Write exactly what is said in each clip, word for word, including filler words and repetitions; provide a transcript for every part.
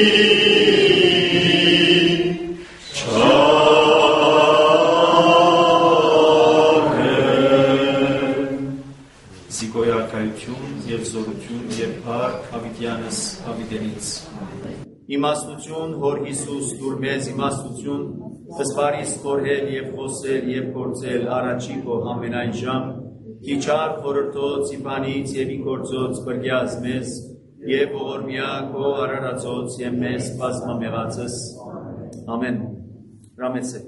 Զիգոյարքայություն և զորություն և փառք Հավիտյանս Հավիտենից։ Իմաստություն հոր Հիսուս դուր մեզ իմաստություն, հսպարիս խորհել և խոսել և գործել առաջի քո ամենայն ժամ, իչար խորհրդոց իբանից և իգործոց բրգյազ մեզ և ողորմյա քո արարածոց և մեզ բազմամեղածս։ Ամեն։ Ռամեցեք։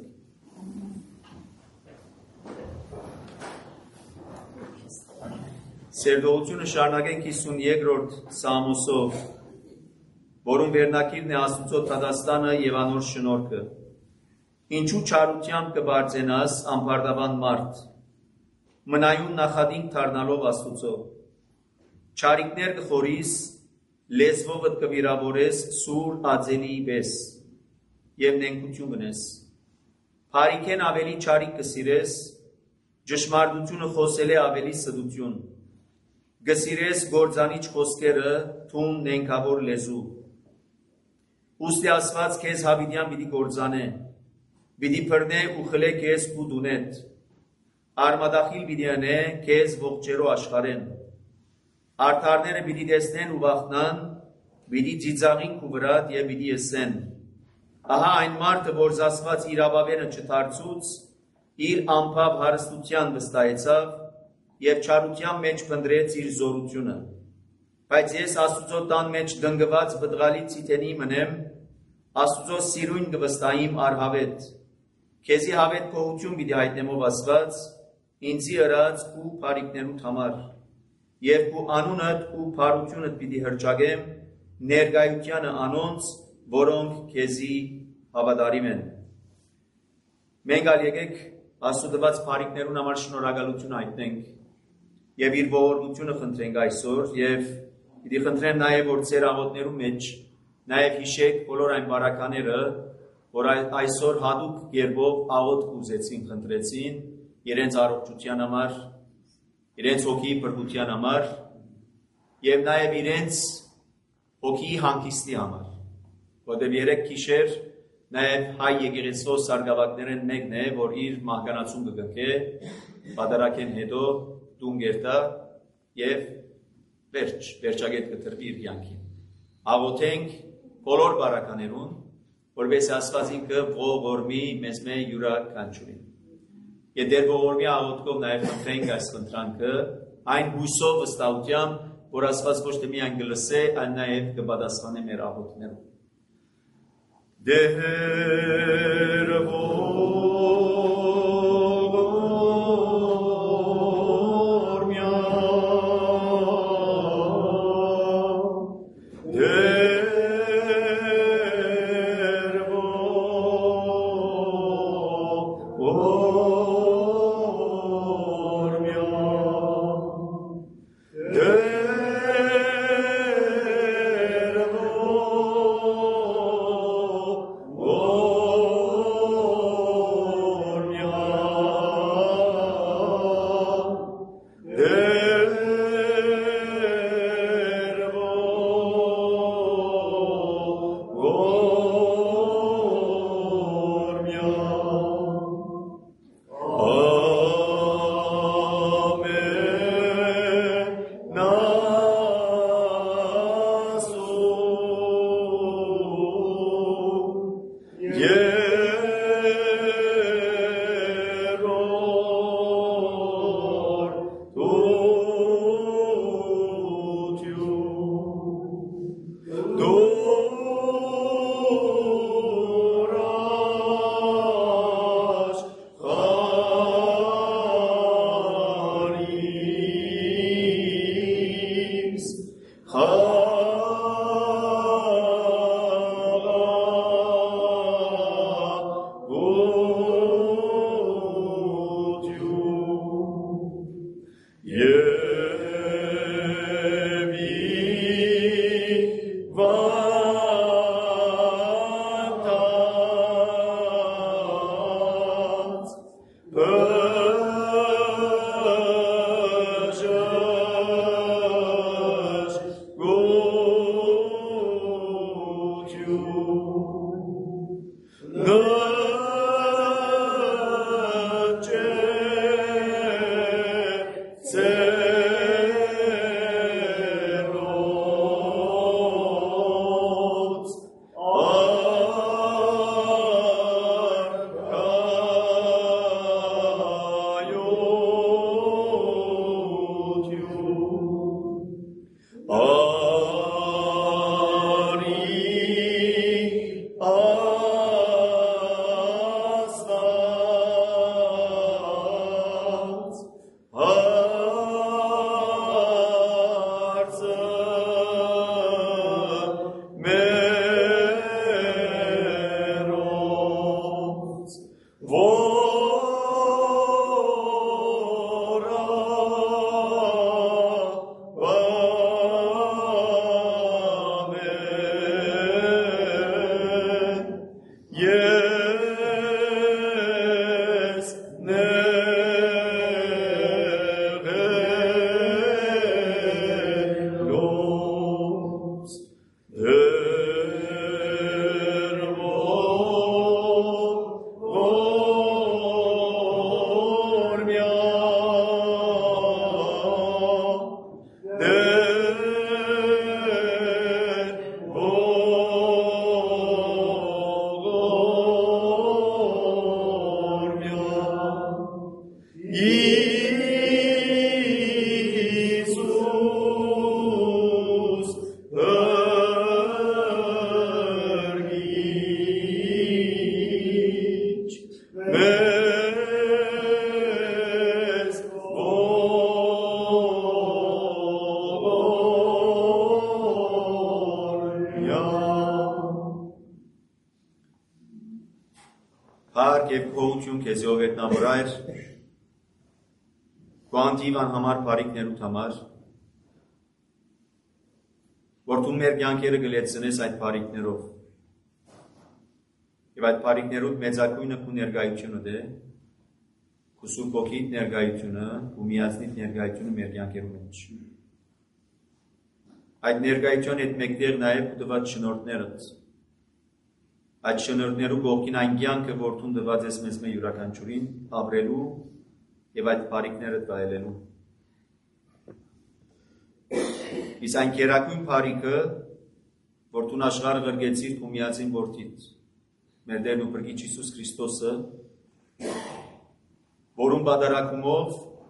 Սերդողությունը շարունակենք հիսունյերորդ Սամոսով, որում վերնակիրն է Աստուծո Թադաստանը և անոր շնորհքը։ Ինչու չարությամբ կբարձենաս ամբարտավան մարդ, մնայուն նախադինք դառնալով Աստուծո։ Չարիքներ կխորիս, լեզվովդ կվիրավորես սուր ածելի պես և նենգություն գնես։ Փարիքեն ավելի չարիք կսիրես, ճշմարտությունը խոսել է ավելի սդություն։ Գսիրես գործանիչ խոսքերը թուն նենգավոր լեզու։ Ուստի ասված քեզ հավիտյան պիտի գործանե, պիտի բռնե ու խլե քեզ ու դունետ, արմատախիլ պիտի անե քեզ ողջերո աշխարհեն, արդարները պիտի տեսնեն ու վախնան, պիտի ծիծաղին քու վրատ և պիտի ըսեն. ահա այն մարդը, որ զասված իր ապավենը չդարձուց, իր անփավ հարստության վստահեցավ և չարության մեջ փնտրեց իր զորությունը։ Բայց ես Աստուծո տան մեջ դնգված բդղալի ցիտենի մնեմ, Աստուծո սիրույն կվստահիմ արհավետ, քեզի հավետ գոհություն պիտի հայտնեմ ով ասված, ինձի ըրած ու փարիքներուդ համար, և քու անունդ ու փառությունդ պիտի հռչակեմ ներկայությանը անոնց, որոնք քեզի հավատարիմ են։ Մենք ալ եկեք Աստծո տված փարիքներուն համար շնորհակալություն հայտնենք և իր ողորմությունը խնդրենք այսօր և պիտի խնդրեմ նաև որ ձեր աղոթներու մեջ նաև հիշեք բոլոր այն բարակաները, որ այսօր հատուկ կերպով աղոթք ուզեցին, խնդրեցին իրենց առողջության համար, իրենց հոգի բրբության համար և նաև իրենց հոգի հանգիստի համար, որտեղ երեք գիշեր նաև հայ եկեղեցու սարգսակներն մեկն է, որ իր մահկանացուն կգնկե, պատարագեն հետո տուն գերտա և վերջ, վերջագետ կտրվի իր կյանքին։ Աղոթենք բոլոր բարականերուն, որպես ասվածին կը ողորմի մեզ մե յուրաքանչյուրին։ Եվ դեր ողորմի աղոթքով նաև խնդրենք այս խնդրանքը, այն հույսով վստահությամբ, որ ասված ոչ թե միայն կլսե, այլ նաև կպատասխանե մեր աղոթքներուն։ Դեր Oh Փառք եւ գոհություն քեզ ով ետնամորայր, Գանտիվան համար բարիքներուդ համար, որ դու մեր կյանքերը գլեցնես այդ բարիքներով։ Եվ այդ բարիքներուդ մեծակույնը քու ներկայությունը դե, քու Սուրբ Ոգիդ ներկայությունը, քու միածնիդ ներկայությունը մեր կյանքերու մեջ։ Այդ ներկայության հետ մեկտեղ նաև քու տված շնորհներդ։ Այդ շնորհներու կողքին այն կյանքը, որ դու տված ես մեզ մեր յուրաքանչյուրին ապրելու եւ այդ բարիքները վայելելու։ Իսկ այն կերակույն բարիքը, որ դու աշխարհը գրգեցիր քու միածին որդիդ, մեր Տերն ու Փրկիչ Հիսուս Քրիստոսը, որուն բادرակումով,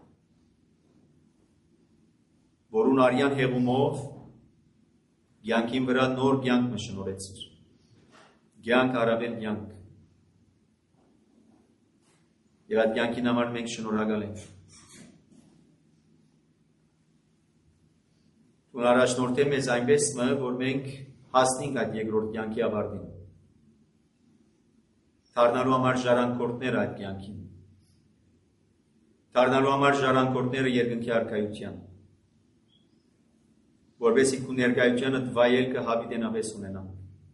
որուն արյան հեղումով, կյանքին վրա նոր կյանք մշնորհեցիր։ Կյանք առավել կյանք։ Եվ այդ կյանքին համար մենք շնորհակալ ենք։ Դու առաջնորդել մեզ այնպես մը, որ մենք հասնենք այդ երկրորդ կյանքի ավարտին։ Դառնալու համար ժառանգորդներ այդ կյանքին։ Դառնալու համար ժառանգորդները երկնքի արքայության։ Որովհետեւ քու ներկայությանը վայելքը հավիտենապես ունենանք։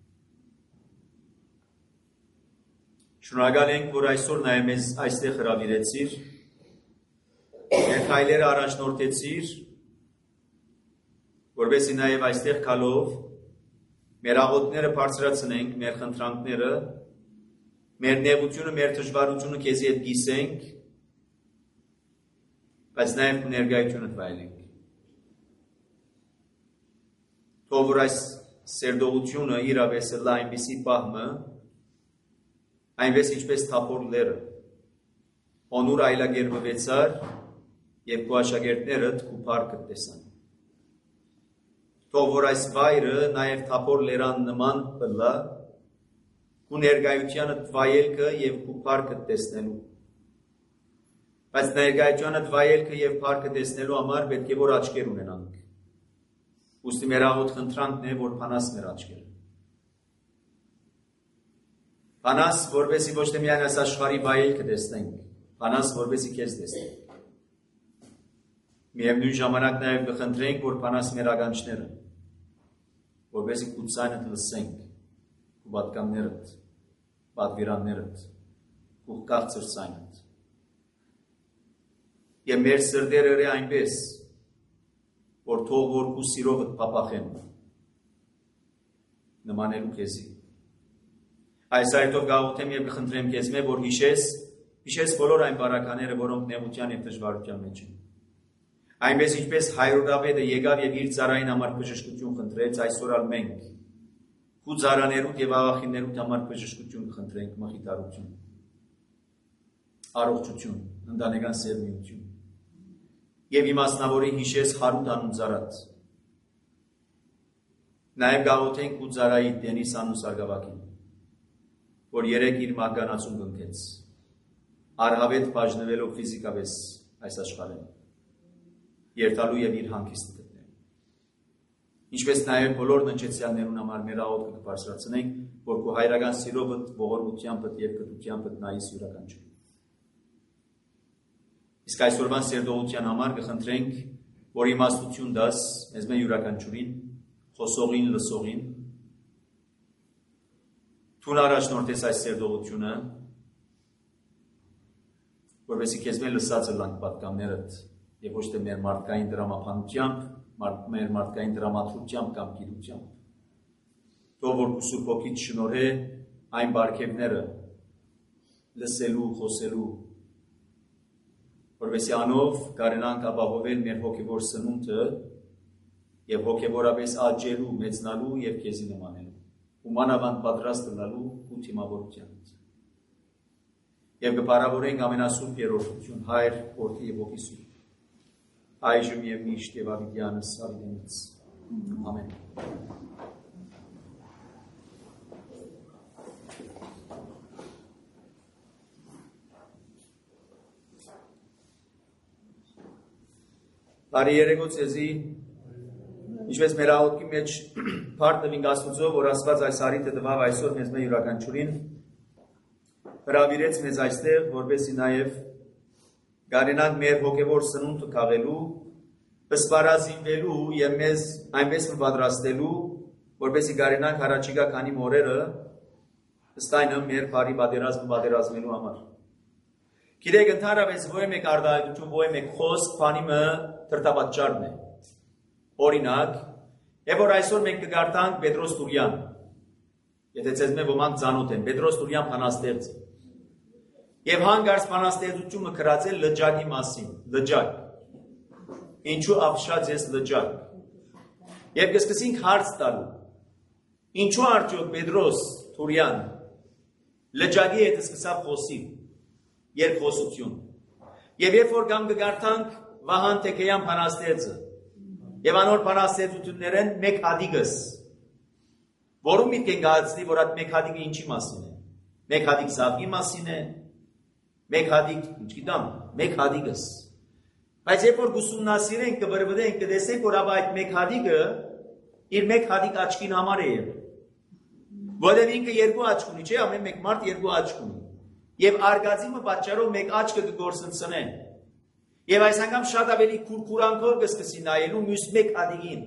Շնորհակալ ենք, որ այսօր նաև մեզ այստեղ հրավիրեցիր, մեր քայլերը առաջնորդեցիր, որովհետեւ նաև այստեղ գալով մեր աղոթքները բարձրացնենք, մեր խնդրանքները, մեր նեղությունը, մեր դժվարությունը քեզի հետ կիսենք, բայց նաև քու ներկայությունը վայելենք։ Թող որ այս սերդողությունը իրավես լա այնպիսի պահմը, այնպես ինչպես թափոր լերը, օնուր այլագերբվեցար և քու աշակերտներդ քու փառքդ տեսան։ Թող որ այս վայրը նաև թափոր լերան նման բլա, քու ներկայությանդ վայելքը և քու փառքդ տեսնելու։ Բայց ներկայությանդ վայելքը և փառքը տեսնելու համար պետք է որ աչքեր ունենանք։ Ուստի մեր աղոթ խնդրանքն է, որ փանաս մեր աչքերը։ Փանաս, որպեսզի ոչ թե միայն այս աշխարհի վայելքը տեսնենք, փանաս, որպեսզի քեզ տեսնենք։ Միևնույն ժամանակ նաև կխնդրենք, որ փանաս մեր ականջները, որպեսզի քու ձայնդ լսենք, քու պատկաններդ, պատվիրաններդ, քու քաղցր ձայնդ։ Եվ մեր սրտերը այնպես, որ թող որ քու սիրովդ փափախեն։ նմանելու քեզի։ Այս այդով գաղութեմ եւ կխնդրեմ քեզ մե որ հիշես, հիշես բոլոր այն բարակաները, որոնք նեղության եւ դժվարության մեջ են։ Այնպես ինչպես հայրովավետը եկավ եւ իր ծառային համար բժշկություն խնդրեց, այսօր ալ մենք քու ծառաներուդ եւ աղախիններուդ համար բժշկություն կխնդրենք, մխիթարություն, առողջություն, ընտանեկան սերմիություն։ Եվ իմաստնավորի հիշես Հարութ անուն ծառած։ Նաեւ գաղութենք ու ծառայի Դենիս անուն սարգսակին, որ երեք իր մահկանացուն կնքեց, արհավետ բաժնվելով ֆիզիկապես այս աշխարհին, երթալու եւ իր հանգիստը գտնել։ Ինչպես նաեւ բոլոր ննջեցյաններուն համար մեր աղոթքը կբարձրացնենք, որ քո հայրական սիրովը, ողորմությամբ եւ կտությամբ նայես յուրաքանչյուր։ Իսկ այսօրվան սերտողության համար կխնդրենք, որ իմաստություն դաս մեզ մե յուրաքանչյուրին, խոսողին, լսողին, թուն առաջնորդես այս սերտողությունը, որովհետեւ քեզ մե լսածը լանք պատկամներդ եւ ոչ թե մեր մարդկային դրամապանությամբ, մեր մարդկային դրամատրությամբ կամ գիտությամբ։ Թող որ Սուրբ Հոգիդ շնորհե այն բարգեւները լսելու, խոսելու, որովհետեւ անով կարենանք ապահովել մեր հոգեվոր սնունդը եւ հոգեվորապես աճելու, մեծնալու եւ քեզի նմանելու, ու մանավանդ պատրաստ լինելու ու թիմավորությանից։ Եվ կպարավորենք ամենասուրբ երրորդություն, Հայր, Որդի եւ Հոգի Սուրբ, այժմ եւ միշտ եւ ավիտյանս ավիտենից։ Ամեն։ Բարի երեկո ցեզի, ինչպես մեր աղոթքի մեջ փառք տվինք Աստուծո, որ Աստված այս արիթը տվավ այսօր մեզ մե յուրաքանչյուրին, հրավիրեց մեզ այստեղ, որպեսզի նաև գարենանք մեր հոգևոր սնունդը քաղելու, սպառազինվելու եւ մեզ այնպես պատրաստելու, որպեսզի գարենանք առաջիկա քանի օրերը ըստայնը մեր բարի պատերազմը պատերազմելու համար։ Գիտեք, ընդհանրապես ո՞ր մեկ արտահայտություն, ո՞ր մեկ խոսք, բանիմը դրդապատճառն է։ Օրինակ, եւ որ այսօր մենք կգարտանք Պետրոս Տուրյան։ Եթե ցեզ մե ոմանք ծանոթ են, Պետրոս Տուրյան բանաստեղծ։ Եվ հանգարց բանաստեղծությունը գրած է լճակի մասին, լճակ։ Ինչու ապշած ես լճակ։ Եվ կսկսենք հարց տալու։ Ինչու արդյոք Պետրոս Տուրյան լճակի հետ սկսավ խոսի, երկխոսություն։ Եվ երբ որ գամ կգարտանք Վահան Թեքեյան բանաստեղծը, եւ անոր բանաստեղծություններեն մեկ հատիկս, որում միտք են գացնի, որ այդ մեկ հատիկը ինչի մասին է։ Մեկ հատիկ զավգի մասին է, մեկ հատիկ, ինչ գիտամ, մեկ հատիկս։ Բայց երբ որ ուսումնասիրենք, կվրվենք, կտեսենք, որ այդ մեկ հատիկը իր մեկ հատիկ աչքին համար է եղել։ Որովհետև ինքը երկու աչք ունի, չէ՞, ամեն մեկ մարդ երկու աչք ունի։ Եվ արգածիմը պատճառով մեկ աչքը կգործընծնեն։ Եվ այս անգամ շատ ավելի քուրքուրանքով կսկսի նայելու մյուս մեկ հատիկին։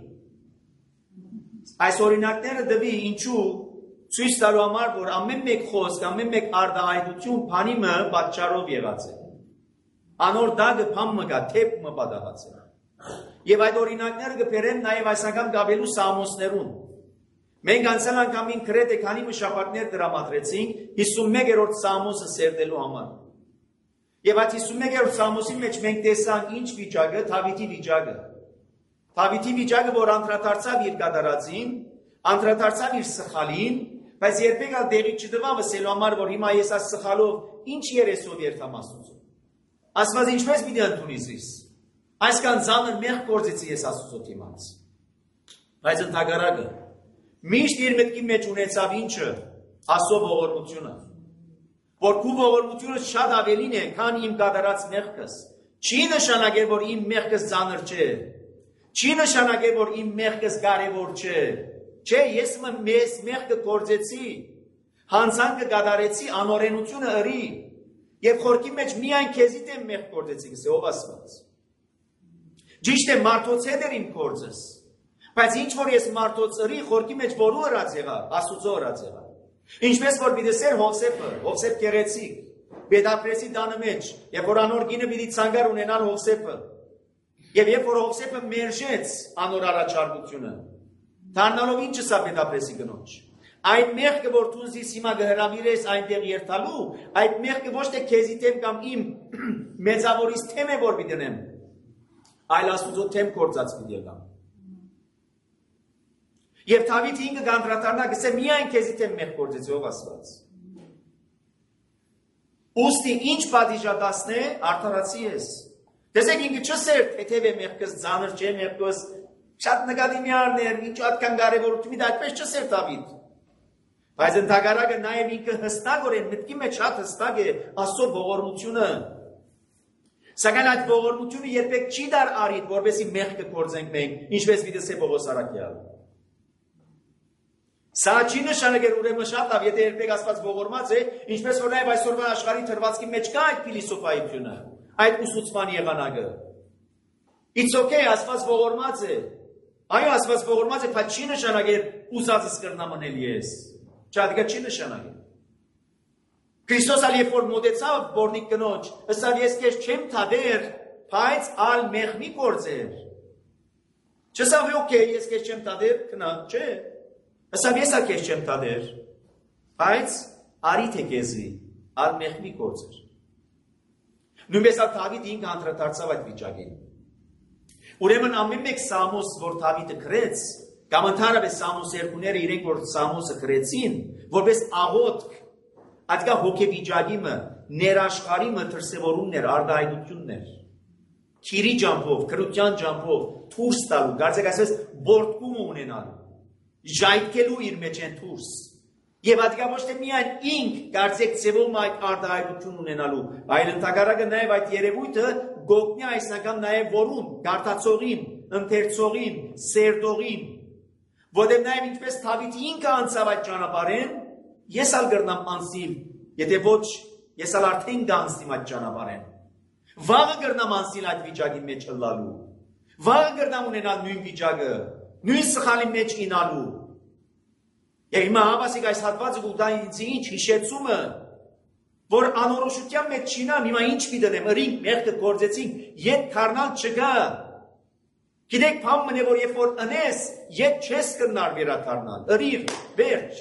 Այս օրինակները դվի ինչու ցույց տալու համար, որ ամեն մեկ խոսք, ամեն մեկ արտահայտություն բանիմը պատճառով եղած է։ Անոր դագը փամը գա, թեփը պատահած է։ Եվ այդ օրինակները կբերեն նաև այս անգամ գաբելու Սամոսներուն։ Մենք անցյալ անգամին քրեթե քանի մշապակներ դրամատրեցինք հիսունմեկերորդ Սամոսը սերտելու համար։ Եվ այդ հիսունմեկերորդ Սամոսի մեջ մենք տեսանք ինչ վիճակը, Դավիթի վիճակը։ Դավիթի վիճակը, որ անդրադարձավ իր կատարածին, անդրադարձավ իր սխալին, բայց երբեք ալ դեղի չտվավ ասելու համար, որ հիմա ես այս սխալով ինչ երեսով երթամ Աստուծո։ Աստված ինչպես պիտի ընդունիս ես։ Այսքան ծանր մեղք գործեցի ես Աստուծո դիմաց։ Բայց ընդհակառակը միշտ իր մտքի մեջ ունեցավ ինչը, Աստծո ողորմությունը, որ քու ողորմությունը շատ ավելին է, քան իմ կատարած մեղքս։ Չի նշանակել, որ իմ մեղքս ծանր չէ։ Չի նշանակել, որ իմ մեղքս կարևոր չէ։ Չէ, ես մեզ մեղքը գործեցի, հանցանքը կատարեցի, անօրենությունը ըրի, եւ խորքի մեջ միայն քեզի դեմ մեղք գործեցի, գսե ով Աստված։ Ճիշտ է, մարդոց հետ էր իմ գործս, բայց ինչ որ ես մարդոց ըրի, խորքի մեջ որու ըրած եղա, Աստուծո ըրած եղա։ Ինչպես որ պիտի Հովսեփը, Հովսեփ գեղեցիկ, Պետապրեսի տանը մեջ, եւ որ անոր գինը պիտի ցանկար ունենալ Հովսեփը։ Եվ երբ որ Հովսեփը մերժեց անոր առաջարկությունը, դառնալով ինչը սա Պետապրեսի գնոջ, Այդ մեղքը, որ դու ինձ հիմա գհրավիրես այնտեղ երթալու, այդ մեղքը ոչ թե քեզի թեմ կամ իմ մեծավորից թեմ է որ պիտենեմ, այլ Աստուծո թեմ կործած պիտի ելնամ։ Եվ Դավիթ ինքը գանդրատարնա գսե միայն քեզի թեմ մեղ կործեց ով Աստված։ Ուստի ինչ պատիժադասն է, արդարացի ես։ Տեսեք ինքը չսեր թեթև է մեղքս, ձանր չէ մեղքս, շատ նկատիմյարներ, ինչ ատկան կարևորություն, այդպես չսեր Դավիթ։ Բայց ընդհակառակը նաև ինքը հստակորեն մտքի մեջ շատ հստակ է Աստծո ողորմությունը։ Սակայն այդ ողորմությունը երբեք չի դար արիդ, որպեսզի մեղքը կործենք մենք, ինչպես պիտի Պողոս առաքյալը։ Սա չի նշանակել ուրեմն շատ լավ, եթե երբեք Աստված ողորմած է, ինչպես որ նաև այսօրվա աշխարհի թրվածքի մեջ կա այդ փիլիսոփայությունը, այդ ուսուցման եղանակը։ It's okay, Աստված ողորմած է։ Այո, Աստված ողորմած է, բայց չի նշանակել ուզածս կրնամ անել ես։ Չադգա չի նշանակել։ Քրիստոս ալ երբ որ մոտեցավ բորնիկ կնոջ, ըսավ ես քեզ չեմ թադեր, բայց ալ մեղմի կործեր։ Չսավ օքեյ, ես քեզ չեմ թադեր, կնա, չէ։ Ըսավ ես ալ քեզ չեմ թադեր, բայց արի թե քեզի, ալ մեղմի կործեր։ Նույնպես ալ Դավիթ ինքը անդրադարձավ այդ վիճակին։ Ուրեմն ամեն մեկ Սամոս, որ Դավիթը գրեց, կամ ընդհանրապես Սամոս երկուները իրենք որ Սամոսը գրեցին, որպես աղոթք, այդքա հոգեվիճակիմը, ներաշխարիմը դրսևորումներ, արտահայտություններ, քիրի ջամփով, քրության ջամփով, թուրս տալու, կարծեք այսպես բորտկում ունենալու, ժայթքելու իր մեջ են թուրս, եւ այդքա ոչ թե միայն ինք կարծեք ձևում այդ արտահայտություն ունենալու, այլ ընդհակառակը նաեւ այդ երևույթը գոգնի այսնական նաեւ որուն, գարտացողին, ընթերցողին, սերդողին, որտեղ նաև ինչպես Դավիթ ինքը անցավ այդ ճանապարհին, ես ալ գրնամ անցիլ, եթե ոչ, ես ալ արդեն գանցիմ այդ ճանապարհին։ Վաղը գրնամ անցիլ այդ վիճակի մեջ ըլլալու։ Վաղը գրնամ ունենալ նույն վիճակը, նույն սխալի մեջ ինալու։ Եվ հիմա հավասիկ այս հատվածը գուտա ինձ ինչ հիշեցումը, որ անորոշության մեջ չինամ, հիմա ինչ պիտենեմ, ըրինք մեղքը գործեցինք, ետ թարնալ չգա։ Գիտեք, բամն է, որ երբ որ ընես, ետ չես կնար վերաթարնալ, ըրիր, վերջ։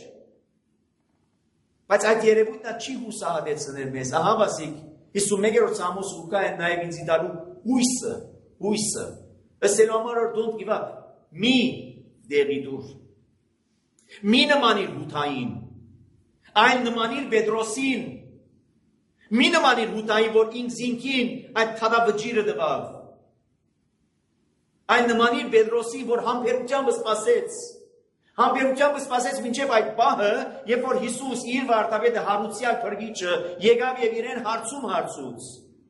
Բայց այդ երևույթնա չի հուսահատեցնել մեզ, ահա վասիկ, հիսունմեկերորդ Սամոս ուկա են նաև ինձ դալու հույսը, հույսը, ըսելու համար որ don't give up, մի դեղի դուր, մի նմանիր հութային, այլ նմանիր Պետրոսին, մի նմանիր հութային, որ ինք զինքին այդ թադավջիրը դվավ, Այն նմանիր Պետրոսին, որ համբերությամբ սպասեց, համբերությամբ սպասեց մինչև այդ պահը, երբ որ Հիսուս իր վարդապետը հարուցյալ փրկիչը եկավ եւ իրեն հարցում հարցուց։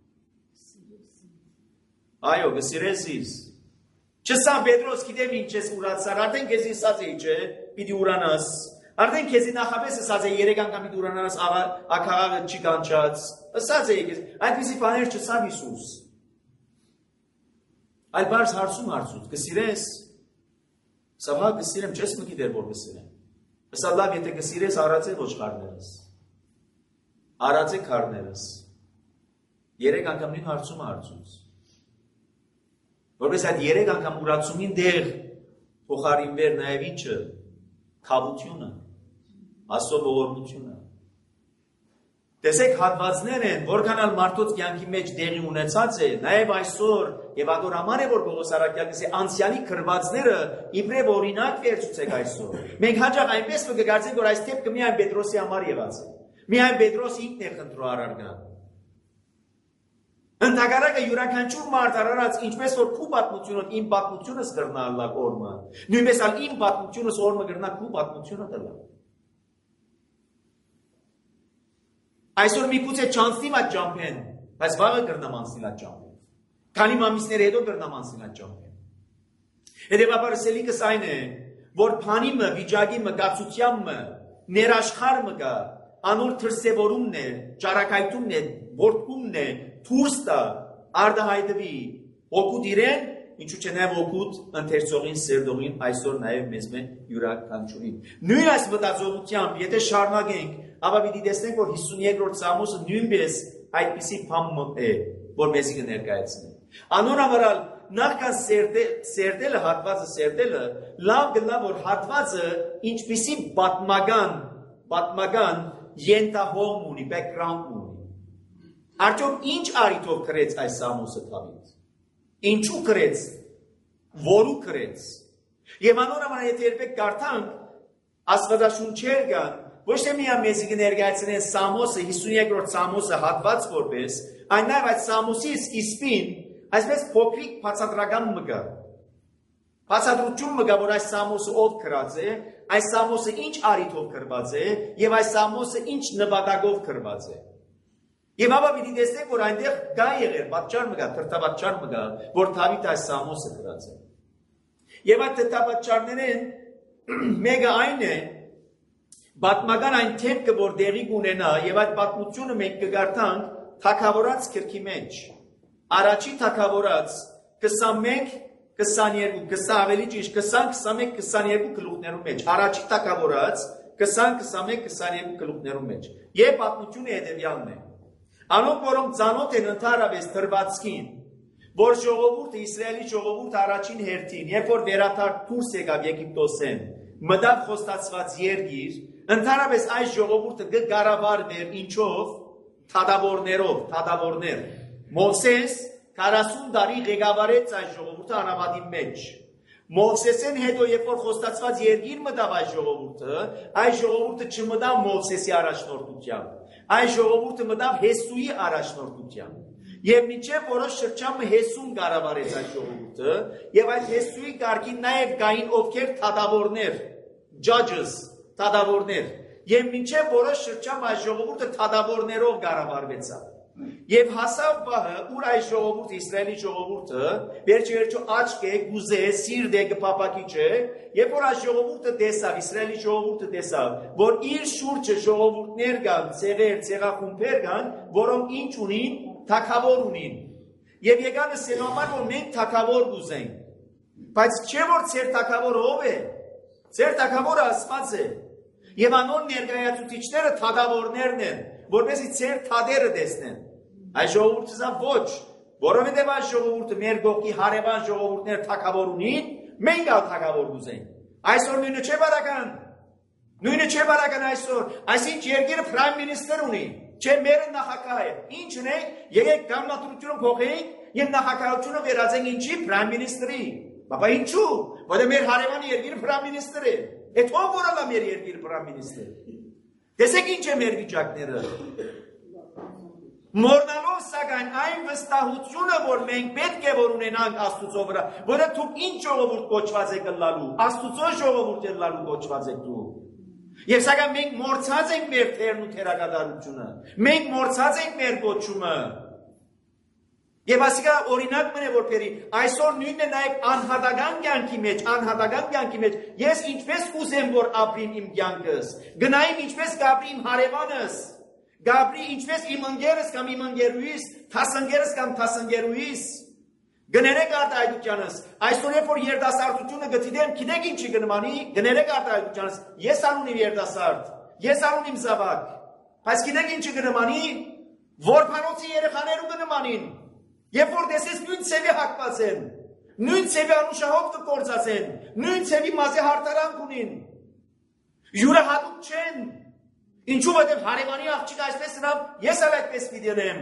Այո, գսիրես ինձ։ Չսա Պետրոս գիտեմ ինչ ես ուրացար, արդեն քեզ ասած էի, չէ՞, պիտի ուրանաս։ Արդեն քեզ նախապես ասած է երեք անգամ պիտի ուրանաս, աղաղը չի կանչած։ Ասած էի քեզ, այդպիսի բաներ չսավ Հիսուս։ Այլ բարձ հարցում հարցուց, կսիրես, սավա կսիրեմ, չես մկի դեր, որ կսիրեմ, ըսա լավ, եթե կսիրես, արած է ոչ խարներս, արած է քարներս, երեք անգամ նույն հարցումը հարցուց, որպես այդ երեք անգամ ուրացումին դեղ փոխարին վեր նաև ինչը, թավությունը, Աստծո ողորմությունը, տեսեք հատվածներ են, որքանալ մարդոց կյանքի մեջ դեղի ունեցած է, նաև այսօր եւ ադոր համար է որ Պողոս առաքյալը ասի անցյալի քրվածները իբրև օրինակ վերցուցեք այսօր։ Մենք հաճախ այնպես կգործենք որ այս դեպքը միայն Պետրոսի համար եղած է։ Միայն Պետրոս ինքն է խնդրու արարգա։ Ընդհակառակը յուրաքանչյուր մարդ արարած ինչպես որ քու պատմությունը իմ պատմությունս կրնա ալլա օրմը։ Նույնպես ալ իմ պատմությունս օրմը կրնա քու պատմությունը դլա։ Այսօր մի կուց է չանցնիմ այդ ճամպեն, բայց վաղը կրնամ անցնիլ այդ ճամպեն։ Քանի մամիսներ հետո կրնամ անցնիլ այդ ճամպեն։ Հետևաբար սելիկս այն է, որ փանիմը, վիճակիմը, գացությամը, ներաշխարմը կա, անոր թրսևորումն է, ճարակայտումն է, որդկումն է, թուրստա, արդահայտվի, օգուտ իրեն, ինչու չէ նաև օգուտ ընթերցողին, սերդողին, այսօր նաև մեզ մեն յուրաքանչյուրին։ Նույն այս մտածողությամբ, եթե շարունակենք, ապա պիտի տեսնենք, որ հիսունյերորդ Սամոսը նույնպես այդպիսի բան է, որ մեզի կներկայացնի։ Անոր համարալ նախքան սերտելը, հատվածը սերտելը, լավ գլա, որ հատվածը ինչպիսի պատմական, պատմական ենթահող ունի, background ունի։ Արդյոք ինչ արիտով կրեց այս Սամոսը Դավիթ։ Ինչու կրեց, որու կրեց։ Եվ անորոման եթե երբեք կարդանք, Աստվածաշունչեր կան, ոչ թե միայն մեզ կներկայացնեն Սամոսը, հիսունյոթերորդ Սամոսը հատված որպես, այն նաև այդ Սամոսի սկիզբին, այսպես փոքրիկ բացատրական մը կա։ Բացատրություն մը կա, որ այս Սամոսը ով կրած է, այս Սամոսը ինչ արիտով կրված է, եւ այս Սամոսը ինչ նպատակով կրված է։ Եվ ապա պիտի տեսնենք, որ այնտեղ կա եղել, պատճառ մը կա, թրթապատճառ մը կա, որ Դավիթ այս Սամոսը կրած է։ Եվ այդ թրթապատճառներն մեկը այն է, պատմական այն թեփքը, որ դեղի կունենա, եւ այդ պատմությունը մենք կգարտանք Թագավորաց գրքի մեջ։ Առաջի Թագավորաց քսանմեկ, քսաներկու, քսան ավելի ճիշտ, քսան, քսանմեկ, քսաներկու գլուխներում մեջ։ Առաջի Թագավորաց քսան, քսանմեկ, քսաներկու գլուխներում մեջ։ Եվ պատմությունը հետևյալն է։ Անոնք, որոնք ծանոթ են ընդհանրապես դրվածքին, որ ժողովուրդը, Իսրայելի ժողովուրդը առաջին հերթին, երբ որ վերադարձ դուրս եկավ Եգիպտոսեն, մտավ խոստացված երկիր, ընդհանրապես այս ժողովուրդը կկառավարվեր ինչով, թադավորներով, թադավորներ։ Մովսես քառասուն տարի ղեկավարեց այս ժողովուրդը անապատի մեջ։ Մովսեսեն հետո, երբ որ խոստացված երկիր մտավ այս ժողովուրդը, այս ժողովուրդը չմտավ Մովսեսի առաջնորդությամբ, այս ժողովուրդը մտավ Հեսուի առաջնորդությամբ։ Եվ մինչև որոշ շրջան Հեսուն կառավարեց այս ժողովուրդը, եւ այդ Հեսուի կարգին նաև կային ովքեր թադավորներ, judges, թադավորներ, եւ մինչև որոշ շրջան այս ժողովուրդը թադավորներով կառավարվեցավ։ Եվ հասավ բահը, ուր այս ժողովուրդը, Իսրայելի ժողովուրդը, վերջերջո աչք է, գուզե, սիրտ է, գպապակիչ է, երբ որ այս ժողովուրդը տեսավ, Իսրայելի ժողովուրդը տեսավ, որ իր շուրջը ժողովուրդներ կան, ցեղեր, ցեղախումբեր կան, որոնք ինչ ունին, թագավոր ունին։ Եվ եկան ասելու համար, որ մենք թագավոր կուզենք։ Բայց չէ որ ձեր թագավորը ով է։ Ձեր թագավորը Աստված է։ Եվ անոր ներկայացուցիչները թագավորներն են, որպեսզի ձեր թադերը տեսնեն։ Այս ժողովուրդը զա ոչ, որովհետև այս ժողովուրդը մեր գողքի հարևան ժողովուրդներ թագավոր ունին, մենք ալ թագավոր կուզենք։ Այսօր նույնը չէ բարական։ Նույնը չէ բարական այսօր, այսինչ երկիրը prime minister ունի, չէ մերը նախագահ է։ Ինչն է, եկեք կամնատրությունը փոխենք եւ նախագահությունը վերածենք ինչի prime minister-ի։ Բաբա ինչու։ Որը մեր հարևան երկիրը prime minister է։ Այդ ով որը լա մեր երկիրը prime minister։ Տեսեք ինչ է մեր վիճակները։ Մորնալով սակայն այն վստահությունը, որ մենք պետք է որ ունենանք Աստուծո վրա, որը դուք ինչ ժողովուրդ կոչված եք լալու, Աստուծո ժողովուրդ եք լալու կոչված եք դուք։ Եվ սակայն մենք մորցած ենք մեր թերն ու թերակատարությունը, մենք մորցած ենք մեր կոչումը։ Եվ ասիկա օրինակ մնե որ պերի, այսօր նույնն է նաև անհատական կյանքի մեջ, անհատական կյանքի մեջ, ես ինչպես կուզեմ, որ ապրիմ իմ կյանքս, գնայիմ ինչպես կապրի իմ հարևանս, գապրի ինչպես իմ ընկերս կամ իմ ընկերուհիս, թասընկերս կամ թասընկերուհիս, գներեք արտահայտությանս, այսօր երբ որ երիտասարդությունը գտիդեմ, գիտեք ինչի կնմանի, գներեք արտահայտությանս, ես անունիմ երիտասարդ, ես անունիմ զավակ, բայց գիտեք ինչի կնմանի, որբանոցի երեխաներու կնմանին, երբ որ տեսես նույն ցևի հակված են, նույն ցևի անուշահոտ կկործած են, նույն ցևի մազի հարտարանք ունին, յուրահատուկ չեն, ինչու որտեղ հարևանի աղջիկ այսպես նավ, ես էլ այդպես պիտենեմ,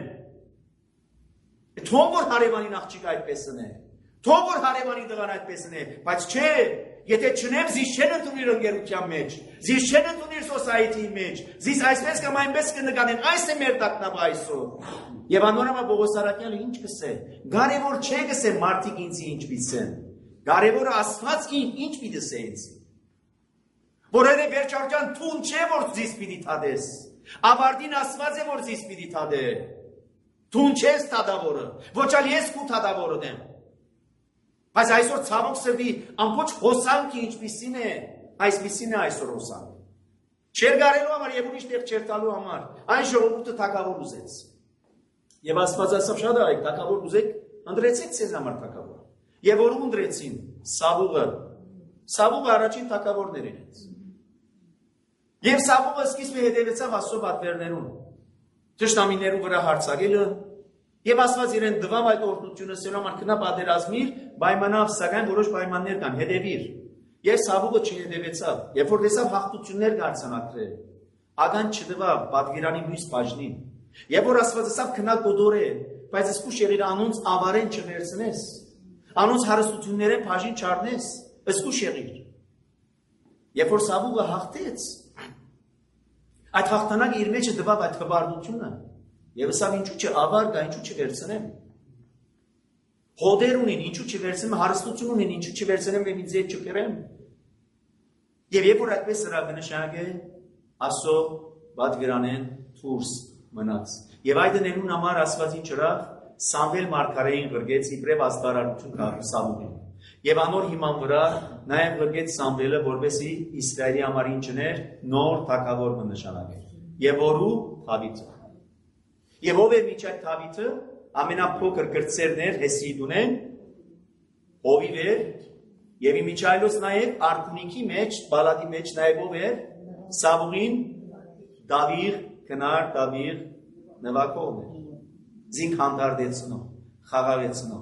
թող որ հարևանին աղջիկ այդպես նե, թող որ հարևանի դղան այդպես նե, բայց չէ, եթե չնեմ զիս չեն ընդունիր ընկերության մեջ, զիս չեն ընդունիր սոսայթիի մեջ, զիս այսպես կամ այնպես կնկանեն, այս է մեր տակնապը այսօր։ Եվ անորոմա Պողոս Արաքյալը ինչ կսե, կարևոր չէ կսե մարդիկ ինձի ինչ պիտսեն, կարևորը Աստված ինչ պիտսե ինձի, որերը վերջարճան թուն չէ, որ զիս պիտի թադես, ավարտին Աստված է, որ զիս պիտի թադե, թուն չես թադավորը, ոչ ալ ես կու թադավորը դեմ, բայց այսօր ցավոք սրտի ամբողջ հոսանքի ինչպիսին է, այսպիսին է այսօր հոսանք, չեր գարելու համար և ուրիշ տեղ չեր տալու համար, այն ժողովուրդը թագավոր ուզեց։ Եվ Աստված ասավ շատ արեք, թագավոր ուզեք, ընդրեցեք ձեզ համար թագավոր։ Եվ որ ընդրեցին Սավուղը, Սավուղը առաջին թագավորներ իրենց։ Եվ Սավուղը սկիզբը հետևեցավ Աստծո պատվերներուն, թշնամիներու վրա հարձակելը, Եվ ասված իրեն դվավ այդ օրհնությունը սելոմար քնա պատերազմիր, պայմանավ սակայն որոշ պայմաններ կան, հետևիր։ Եվ Սավուղը չհետևեցավ, երբ որ տեսավ հաղթություններ կարձանագրել, ագան չդվավ պատվիրանի մյուս բաժնին։ Եվ որ ասված ասավ քնա կոդորե, բայց ըսկուշ եղիր անոնց ավարեն չվերցնես, անոնց հարստությունները բաժին չառնես, ըսկուշ եղիր։ Երբ որ Սավուղը հաղթեց, այդ հաղթանակը իր մեջը դվավ այդ հբարդությունը, եւ ասավ ինչու՞ չավար գա, ինչու՞ չվերցնեմ։ Հոդեր ունին, ինչու՞ չվերցնեմ, հարստություն ունին, ինչու՞ չվերցնեմ եւ ինձ հետ չկերեմ։ Եվ երբ որ այդպես հրավը նշանակե, ասո բադվիրանեն դուրս մնաց։ Եվ այդ դնելուն համար ասվածին ճրավ Սամվել մարգարեին գրգեց իբրև աստարարություն կարգ Սամուելին։ Եվ անոր հիման վրա նաև գրգեց Սամվելը, որպեսզի Իսրայելի համար ինչներ նոր թագավոր նշանակեր։ Եվ որու Դավիթը։ Եվ ով է միջ այդ Դավիթը, ամենափոքր կրտսերն էր Հեսիդունեն, Հովիվ էր, եւ իմիջայլոց նաև արքունիքի մեջ, բալադի մեջ նաև ով էր, Սավուղին Դավիղ, կնար Դավիղ նվակողն էր, զինք հանդարտեցնող, խաղաղեցնող։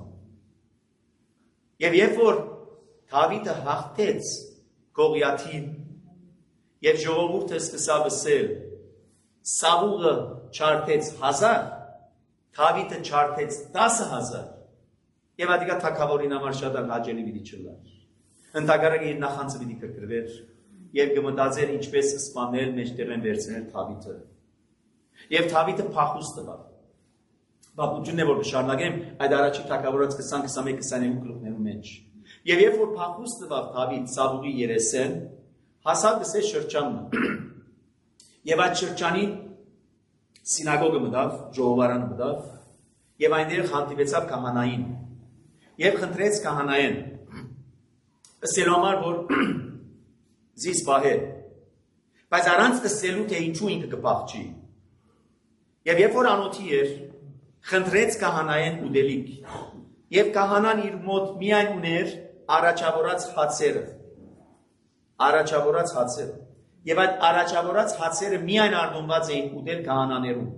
Եվ երբ որ Դավիթը հաղթեց Գողիաթին եւ ժողովուրդը սկսավ ասել, Սավուղը չարթեց հազար, Դավիթը չարթեց տասը հազար, եւ ադիգա թագավորին համար շատ հաճելի պիտի չլար։ Ընդհակառակը իր նախանձը պիտի կրկրվեր եւ կմտածեր ինչպես սպանել մեջտեղեն վերցնել Դավիթը։ Եվ Դավիթը փախուստ տվավ։ Բապուջունն է որ շարունակեմ այդ առաջի թագավորած քսան քսանմեկ քսաներկու գլուխներու մեջ։ Եվ երբ որ փախուստ տվավ Դավիթ Սավուղի երեսեն, հասավ դե շրջանը։ Եվ այդ շրջանին սինագոգը մտավ, ժողովարանը մտավ, եւ այնտեղ հանդիպեցավ քահանային։ Եվ խնդրեց քահանային ըսելոմար որ զիս բահե, բայց առանց ըսելու թե ինչու ինքը կփախչի։ Եվ երբ որ անոթի էր, խնդրեց քահանային ուդելիք, եւ քահանան իր մոտ միայն ուներ առաջավորած հացերը, առաջավորած հացերը, եւ այդ առաջավորած հացերը միայն արդոնված էին ուդել քահանաներուն։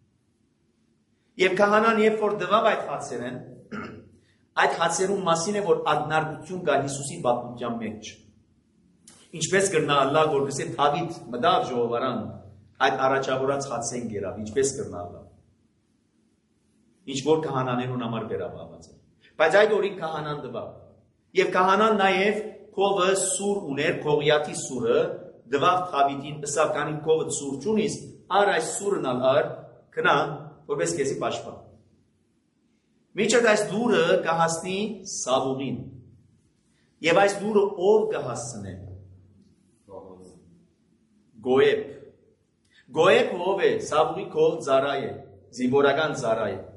Եվ քահանան երբ որ դվավ այդ հացերեն, այդ հացերուն մասին է որ ագնարգություն կա Հիսուսի պատմության մեջ։ Ինչպես կրնա Ալլահ որպեսզի Դավիթ մտավ ժողովարան, այդ առաջավորած հացեն գերավ, ինչպես կրնա Ալլահ։ Ինչ որ քահանաներուն համար վերաբաղված է։ Բայց այդ օրին քահանան դվավ։ Եվ քահանան նաև կովը սուր ուներ, Գողիաթի սուրը, դվավ Դավիթին, ըսավ քանի կովը սուր չունիս, առ այս սուրն ալ կնա, որպես քեզի պաշտպան։ Միջդ այս դուրը կհասնի Սավուղին։ Եվ այս դուրը ով կհասնե։ Գոեբ։ Գոեբ ով է, Սավուղի կով ծառա է, զինվորական ծառա է։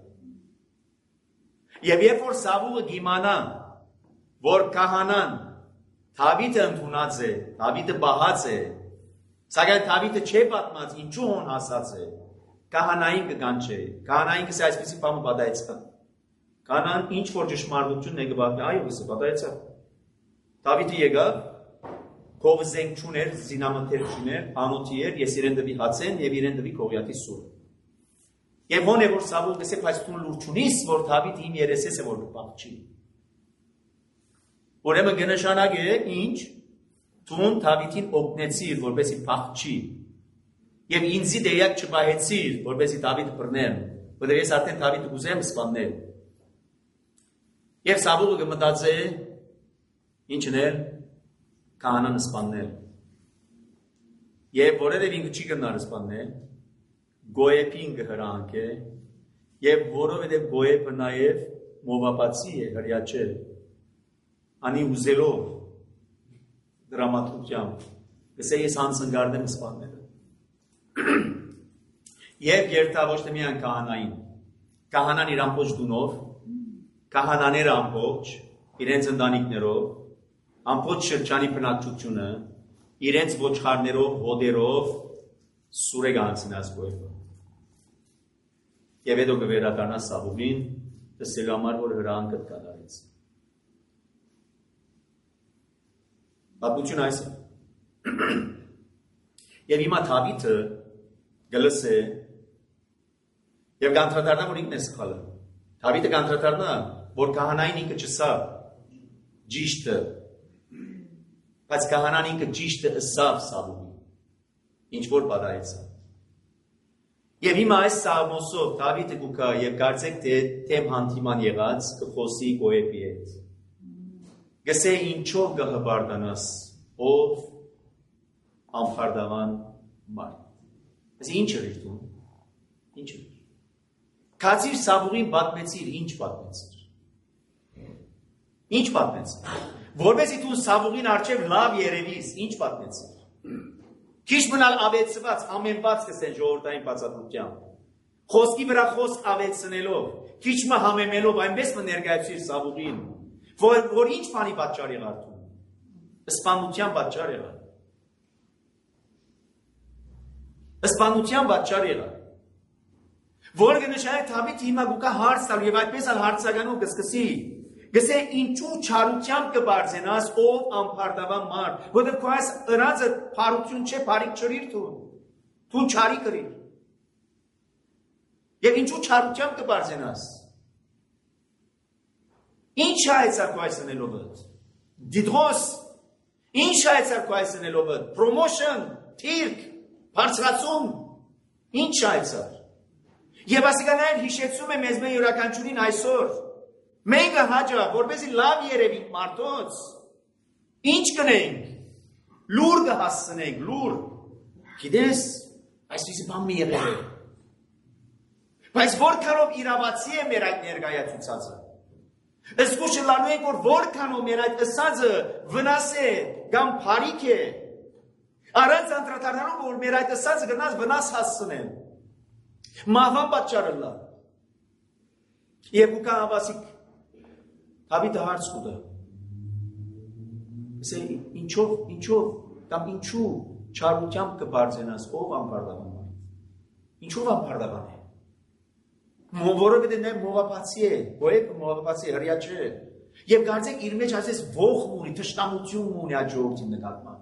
Եվ երբ որ Սավուղը գիմանա, որ քահանան Դավիթը ընդունած է, Դավիթը բահած է, սակայն Դավիթը չէ պատմած, ինչու հոն հասած է, քահանային կգանչե, քահանային կսե այսպեսի բանը պատահեցա։ Քահանան ինչ որ ճշմարտություն է գբաղի, այո, կսե պատահեցա։ Դավիթը եկավ, կովը զենք չուներ, զինամթեր չուներ, անոթի էր, ես իրեն դվի հացեն եւ իրեն դվի Գողիաթի սուրը։ Եվ ո՞ն է որ Սավուղ կսե բայց տուն լուր չունիս, որ Դավիթը իմ երեսես է որ կփախչի։ Ուրեմն կնշանակե ինչ տուն Դավիթին օգնեցիր, որպեսզի փախչի։ Եվ ինձի դեյակ չբահեցիր, որպեսզի Դավիթը բռնեմ, որտեղ ես արդեն Դավիթը կուզեմ սպանել։ Եվ Սավուղը կմտածե ինչն է քահանան սպանել։ Եվ որովհետև ինքը չի կնար սպանել, Գոեբին կհրանք է, եւ որովհետև Գոեբը նաեւ մովապացի է, հրյաչել, անի ուզելով դրամատուրգիայով, կսե ես հանցնգարդեմ սպանները։ Եվ երթա ոչ թե միայն քահանային, քահանան իր ամբողջ դունով, քահանաները ամբողջ, իրենց ընտանիքներով, ամբողջ շրջանի բնակչությունը, իրենց ոչխարներով, հոդերով սուրե գանցնած Գոեբը։ Եվ հետո կվերադառնա Սավուղին, ըսելու համար որ հրահանգը կատարեց։ Պատմություն այս է։ Եվ հիմա Դավիթը գլսե Եվ կանտրադառնա, որ ինքն է սխալը։ Դավիթը կանտրադառնա, որ քահանային ինքը չսա ճիշտը, բայց քահանան ինքը ճիշտը ըսավ Սամուելին, ինչ որ պատահեցավ։ Եվ հիմա այս Սամոսով Դավիթը գուկա եւ կարծեք թե թեմ հանդիման եղած կխոսի Գոյեբի հետ։ Գսե ինչով կհբարդանաս, ով ամփարդավան մարդ։ Այս ինչ էր դու։ Ինչ էր։ Քացիր Սամուելին պատմեցիր, ինչ պատմեցիր։ Ինչ պատմեցիր։ Որպես դու Սամուելին արչև լավ երևիս, ինչ պատմեցիր։ Քիչ մնալ ավեցված, ամենված կսեն ժողովրդային բացատրությամբ։ Խոսքի վրա խոսք ավեցնելով, քիչ մը համեմելով, այնպես մը ներկայացիր Սամուելին, որ որ ինչ բանի պատճառ եղավ դու։ Սպանության պատճառ եղավ։ Սպանության պատճառ եղավ։ Որ կնշանակի Դավիթ հիմա գուկա հարց տալ եւ այդպես ալ հարցականով կսկսի։ Գսե ինչու չարությամբ կբարձենաս ով ամփարդավան մարդ, որտեղ քո այս ըրածը փարություն չէ, բարիք չրիր դու։ Դու չարի կրիր։ Եվ ինչու չարությամբ կբարձենաս։ Ինչ այցա քո այս նելովը։ Դիդրոս ինչ այցա քո այս նելովը։ Promotion, թիրք, բարձրացում։ Ինչ այցա։ Եվ ասիկանային հիշեցում է մեզ մեր յուրաքանչյուրին այսօր։ Մենք հաջա, որպեսզի լավ երևի մարդոց, ինչ կնենք, լուր կհասցնենք, լուր, գիտես, այսպիսի բան մի եղել է։ Բայց որքանով իրավացի է մեր այդ ներկայացուցածը։ Զգուշը լանում ենք, որ որքանով մեր այդ ըսածը վնաս է, կամ փարիք է, առանց անդրադառնալու, որ մեր այդ ըսածը գնաց վնաս հասցնեն։ Մահվան պատճառը լա։ Եվ ուկա ավասիկ Դավիթը հարց կուտա։ Ասե ինչով, ինչով, կամ ինչու չարությամբ կբարձենաս, ով ամփարդավան մարդ։ Ինչով ամփարդավան է։ Որովհետև նա մովապացի է, Գոյեբը մովապացի հրյա չէ։ Եվ կարծեք իր մեջ ասես ողջ ունի, թշնամություն ունի այդ ժողովրդի նկատմամբ։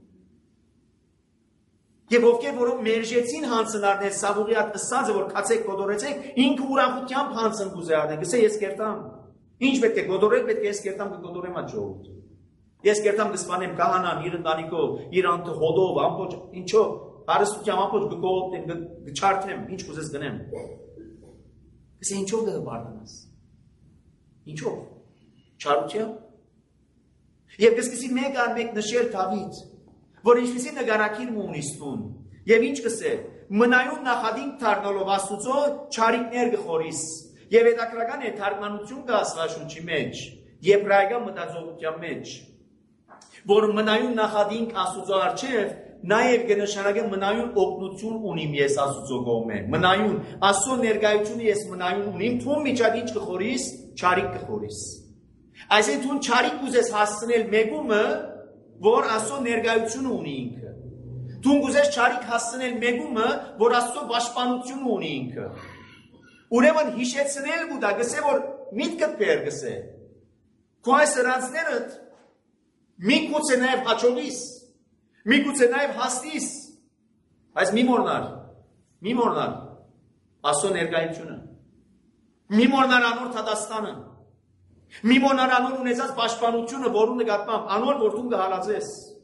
Եվ ովքեր որով մերժեցին հանցնարներ Սամուելի այդ ըսածը, որ քացեք գոդորեցեք, ինքը ուրախությամբ հանցն գուզե արնեն, գսե ես կերտամ։ Ինչ պետք է գոդորեք, պետք է ես կերտամ կգոդորեմ այդ ժողովուրդը։ Ես կերտամ կսպանեմ քահանան իր ընտանիքով, իր անտը հոդով, ամբողջ ինչով, հարստությամբ ամբողջ կգողոպտեմ, կչարթեմ, ինչ կուզես գնեմ։ Գսե ինչով կհբարդանաս։ Ինչով։ Չարությամբ։ Եվ կսկսի մեկ առ մեկ նշել Դավիթ, որ ինչպիսի նկարակիր ունիստուն, եւ ինչ կսե, մնայուն նախադին դառնալով Աստուծո չարիքներ կխորիս, եւ հետաքրական է թարգմանություն կա Աստվածաշունչի մեջ, եբրայական մտածողության մեջ, որ մնայուն նախադին Աստուծո առջև նաեւ կնշանակե մնայուն օգնություն ունիմ ես Աստուծո կողմէ, մնայուն Աստծո ներկայությունը ես մնայուն ունիմ, թուն միջակի ինչ կխորիս, չարիք կխորիս։ Այսինքն թուն չարիք ուզես հասցնել մեկումը, որ Աստծո ներկայությունը ունի ինքը։ Դու ուզես չարիք հասցնել մեկումը, որ Աստծո պաշտպանությունը ունի ինքը։ Ուրեմն հիշեցնել գուտա, գսե որ միտքդ բեր գսե։ Քո այս հրանցներդ միգուցե նաև հաջողիս, միգուցե նաև հաստիս, բայց մի մոռնար, մի մոռնար Աստծո ներկայությունը, մի մոռնար անոր թատաստանը, մի մոռնար անոր ունեցած պաշտպանությունը, որու նկատմամբ անոր որ դու կհալածես։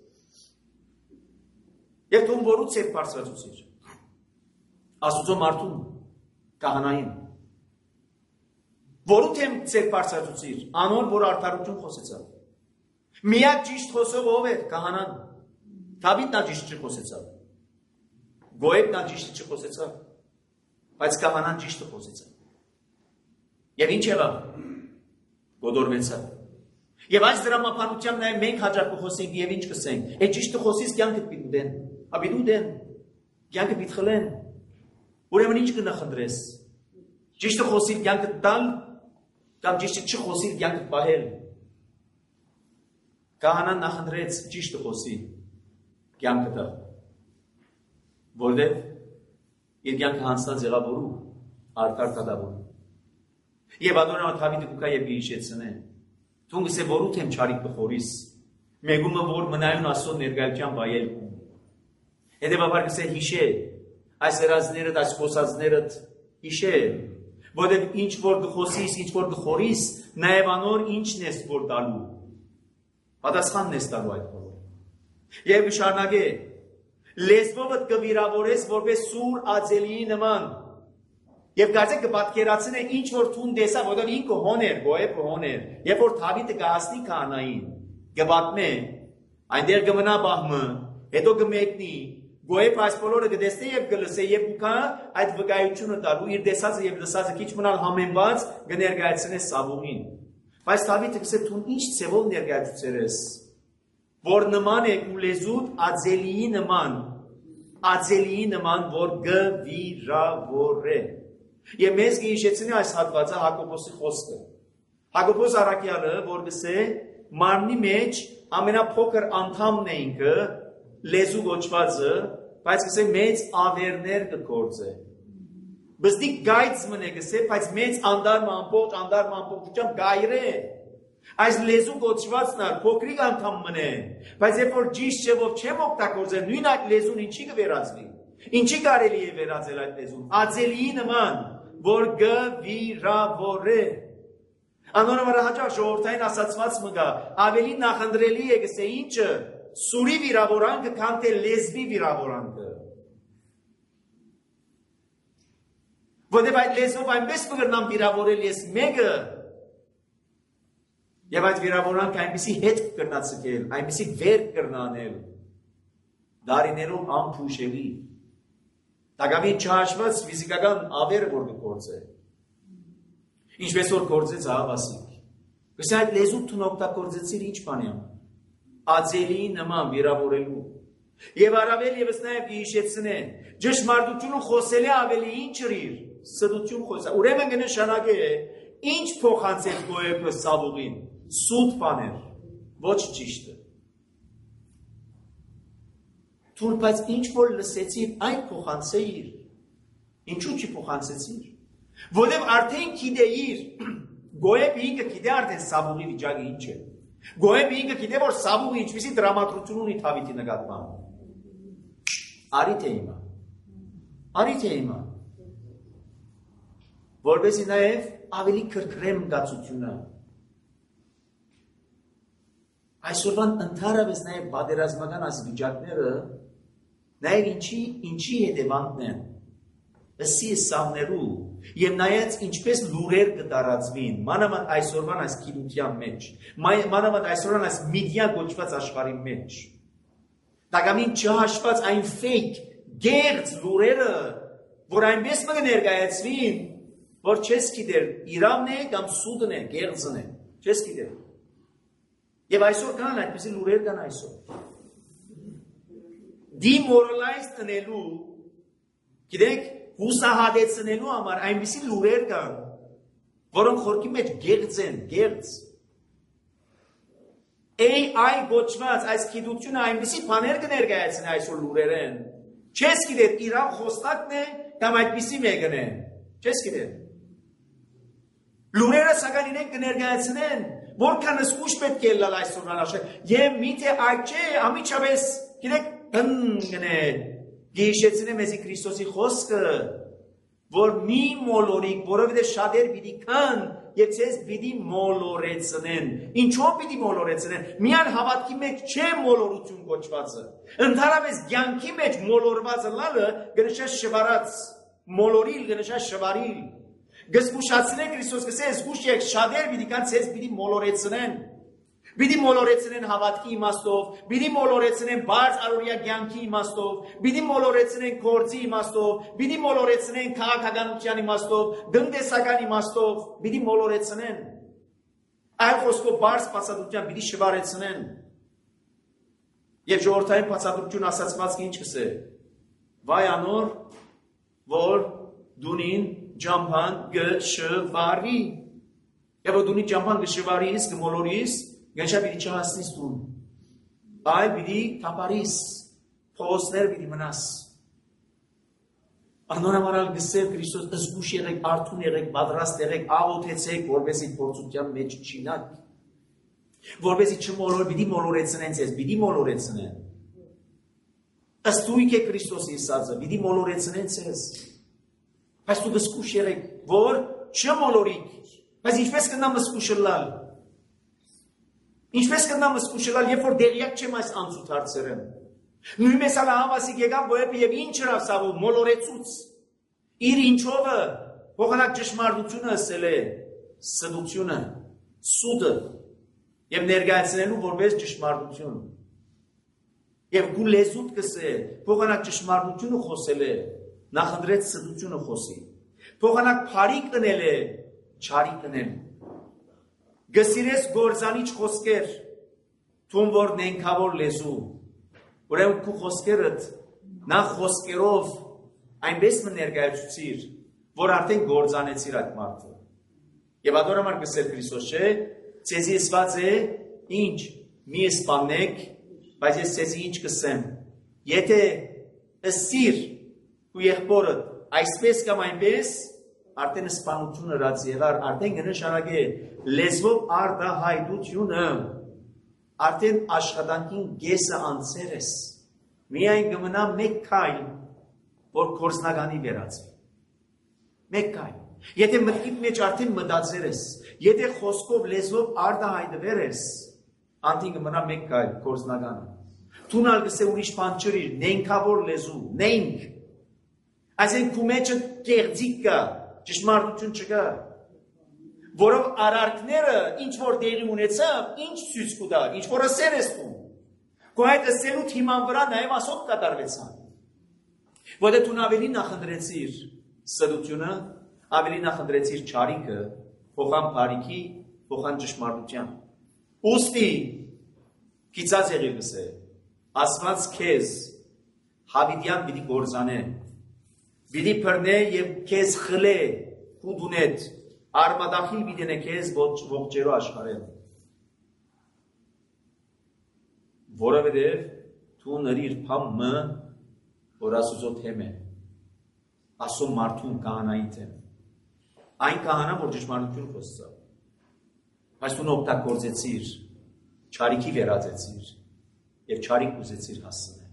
Եվ դու որուց եք բարձրացուցիր։ Աստուծո մարդուն, քահանային։ Որուց եք բարձրացուցիր, անոր որ արդարություն խոսեցավ։ Միակ ճիշտ խոսող ով էր, քահանան։ Դավիթն նա ճիշտ չխոսեցավ։ Գոյեբն նա ճիշտ չխոսեցավ, բայց քահանան ճիշտը խոսեցավ։ Եվ ինչ եղավ։ Գոդորվեցավ։ Եվ այս դրամապանությամբ նաև մենք հաջող կխոսենք եւ ինչ կսենք։ Այդ ճիշտը խոսից կյանքդ պիտի դեն, ապի դու դեն, կյանքը պիտի խլեն։ Ուրեմն ինչ կնախնդրես։ Ճիշտը խոսիլ կյանքդ տալ կամ ճիշտը չխոսիլ կյանքդ պահել։ Քահանան նախնդրեց ճիշտը խոսի կյանքը տալ։ Որտեւ իր կյանքը հանցած եղավ որու արդար դադավորում։ Եվ ադոնան Դավիթը կուկա եւ հիշեցնե։ Դու գսե որուց եմ չարիք կխորիս։ Մեգումը որ մնայուն Աստծո ներկայությամբ այել։ Հետևաբար գսե հիշե այս երազներդ, այս խոսածներդ իշեր, որտեղ ինչ որ գխոսիս, ինչ որ գխորիս, նաև անոր ինչն ես որ տալու։ Պատասխանն ես տալու այդ բոլորը։ Եվ շարունակե, լեզվովդ կվիրավորես որպես սուր ածելի նման։ Եվ կարծեք կպատկերացնե ինչ որ թուն տեսա, որտեղ ինքը հոներ, գոյեպը հոներ, երբ որ Դավիթը կհասնի քահանային, կպատմե, այնտեղ կմնա բահմը, հետո կմեկնի, գոյեպը այս բոլորը կտեսնի եւ կլսե եւ ուքա այդ վկայությունը տալու իր տեսածը եւ լսածը քիչ մնալ համեմված կներկայացնե Սավուղին։ Բայց Դավիթը կսե թուն ինչ ցևով ներկայացուցեր ես, որ նման է ու լեզուտ ածելիի նման, ածելիի նման, որ գվիրավորե։ Եվ մեզ կհիշեցնի այս հատվածը Հակոբոսի խոսքը։ Հակոբոս առաքյալը, որ գսե մարմնի մեջ ամենափոքր անդամն է ինքը, լեզու գոչվածը, բայց գսե մեծ ավերներ կգործե։ Բստիկ գայծ մնե գսե, բայց մեծ անդարմ ամբողջ, անդարմ ամբողջությամբ գայրե։ Այս լեզու գոչվածն ար փոքրիկ անդամ մնե, բայց երբ որ ճիշտ չևով չեմ օգտագործել, նույն այդ լեզուն ինչի կվերածվի։ Ինչի կարելի է վերածել այդ լեզուն։ Ածելիի նման, որ գվիրավորե։ Անոնը հաճախ ժողովրդային ասացված մգա, ավելի նախընտրելի է գսե ինչը, սուրի վիրավորանքը, քան թե լեզվի վիրավորանքը։ Որտեւ այդ լեզվով այնպես կգրնամ վիրավորել ես մեկը, եւ այդ վիրավորանքը այնպիսի հետ կգրնացկել, այնպիսի վեր կգրնանել, դարիներով անփուշելի։ Տակավին չհաշված ֆիզիկական ավերը որ կգործե։ Ինչպես որ գործեց Ահավասիկ։ Գսե այդ լեզու թուն օգտագործեցիր ինչ բանի համար։ Ածելի նման վիրավորելու։ Եվ առավել եւս նաեւ հիշեցնե, ճշմարտությունը խոսելը ավելի ինչ իր, սդություն խոսա։ Ուրեմն կնշանակե ինչ փոխանցել գոյեպը Սավուղին, սուտ բաներ, ոչ ճիշտը։ Թուն բայց ինչ որ լսեցիր, այն փոխանցեիր։ Ինչու՞ չի փոխանցեցիր։ Որտեւ արդեն գիտեիր, գոյեպը ինքը գիտե արդեն Սավուղի վիճակը ինչ է։ Գոյեպը ինքը գիտե որ Սավուղը ինչպիսի դրամատրություն ունի Դավիթի նկատմամբ։ Արի թե հիմա։ Արի թե հիմա։ Որպեսզի նաև ավելի քրքրեմ գացությունը։ Այսօրվան ընդհանրապես նաև պատերազմական այս վիճակները նաև ինչի ինչի հետևանքն են։ Ըսի սամներու եւ նայած ինչպես լուրեր կդարածվին, մանավանդ այսօրվան այս քինության մեջ, մանավանդ այսօրվան այս մեդիա գոչված աշխարհի մեջ։ Տակամին չհաշված այն fake գերծ լուրերը, որ այնպես մը ներկայացվին, որ չես գիտեր իրավն է կամ սուդն է, գերձն է, չես գիտեր։ Եվ այսօր կան այդպիսի լուրեր կան այսօր։ Demoralize տնելու, գիտեք, հուսահատեցնելու համար այնպիսի լուրեր կան, որոնք խորքի մեջ գերձ են, գերձ։ A I գոչված այս գիտությունը այնպիսի բաներ կներկայացնի այսօր լուրեր են։ Չես գիտեր իրավ խոսնակն է կամ այդպիսի մեկն է։ Չես գիտեր։ Լուրերը սակայն իրենք կներկայացնեն, որքան ուշ պետք է լալ այսօրվան աշխարհ։ Եվ միթե այդ չէ, ամիջապես գիտեք ընկնե գիշեցնե մեզի Քրիստոսի խոսքը, որ մի մոլորիկ, որովհետև շատեր պիտի կան եւ ցես պիտի մոլորեցնեն։ Ինչո՞վ պիտի մոլորեցնեն։ Միան հավատքի մեջ չէ մոլորություն կոչվածը։ Ընդհանրապես ցանկի մեջ մոլորվածը լալը գնշա շվարած, մոլորիլ գնշա շվարիլ։ Գսկուշացնեն Քրիստոս կսե զգուշ եք շատեր պիտի կան ցես պիտի մոլորեցնեն։ Պիտի մոլորեցնեն հավատքի իմաստով, պիտի մոլորեցնեն բարձ առօրյա կյանքի իմաստով, պիտի մոլորեցնեն գործի իմաստով, պիտի մոլորեցնեն քաղաքականության իմաստով, տնտեսական իմաստով, պիտի մոլորեցնեն։ Այլ խոսքով բարձ բացատրության պիտի շվարեցնեն։ Եվ ժողովրդային բացատրություն ասացվածքը ինչ կսե։ Վայ անոր, որ դունին ջամփան գշվարի։ Եվ դունի ջամփան գշվարիս, գմոլորիս, Գանչա պիտի չհասնիս տուն, այլ պիտի թապարիս, փողոցներ պիտի մնաս։ Անոնամարալ գսեր Քրիստոս զգուշ եղեք, արթուն եղեք, պատրաստ եղեք, աղոթեցեք, որպեսզի փորձության մեջ չինաք, որպեսզի չմոլոր, պիտի մոլորեցնեն ձեզ, պիտի մոլորեցնեն։ Ըստ ույք է Քրիստոսի ասածը, պիտի մոլորեցնեն ձեզ։ Բայց դու գսկուշ երեք, որ չմոլորիկ, բայց ինչպես կնամ սկուշլալ, ինչպես կնամ սկուշլալ, երբ որ դեղյակ չեմ այս անցուտ հարցերեմ, նույնպես ալա հավասիկ եկավ բոյեպը և ինչ հրավ սավու, մոլորեցուց, իր ինչովը, հողանակ ճշմարտությունը ասել է, սդությունը, սուդը, և ներգայացնելու որպես ճշմարտություն, և գու լեզուտ կսե, հողանակ ճշմարտությունը խոսել է, նախնդրեց սդությունը խոսի, հողանակ պարի կնել է, չարի կնել, գսիրես գործանիչ խոսքեր, թուն որ նենքավոր լեզու, ուրեմն քու խոսքերդ նախ խոսքերով այնպես մը ներկայացուցիր, որ արդեն գործանեցիր այդ մարդը։ Եվ ադորամար կսել Քրիստոս չէ, ցեզի ասված է, ինչ, մի սպանեք, բայց ես ցեզի ինչ կսեմ։ Եթե ըսիր ու եղբորդ այսպես կամ այնպես, արդեն սպանությունը հրած եղար, արդեն կնշանակե լեզվով արդահայտությունը, արդեն աշխատանքին գեսը անցեր ես, միայն կմնա մեկ քայլ, որ գործնագանի վերածվի, մեկ քայլ, եթե մտքիդ մեջ արդեն մտածեր ես, եթե խոսքով լեզվով արդահայտվեր ես, արդեն կմնա մեկ քայլ գործնագանը, թունալ գսե ուրիշ բան չրիր, նենքավոր լեզու, նենք, այսինքն քու մեջը կեղծիկ կա, ճշմարտություն չկա, որով արարքները ինչ որ տեղի ունեցավ, ինչ ցույց կտա, ինչ որ ասեր ես դու։ Քո այդ ասելուց հիման վրա նաև ասոտ կատարվեցան։ Որտե դու ավելի նախընտրեցիր սրությունը, ավելի նախընտրեցիր չարիքը, փոխան բարիքի, փոխան ճշմարտության։ Ոստի գիծած եղիր գսե, ասված քեզ հավիդյան պիտի գործանե, պիտի բռնե եւ քեզ խլե, ու դունետ արմադախիլ պիտենե քեզ ողջերո աշխարհել։ Որովհետև դու նրիր փամը, որ Աստծո թեմ է, Աստծո մարդուն կահանայի թեմ։ Այն կահանա, որ ճշմարտություն խոսեցավ։ Բայց դու օգտագործեցիր, չարիքի վերածեցիր եւ չարիք ուզեցիր հասնել։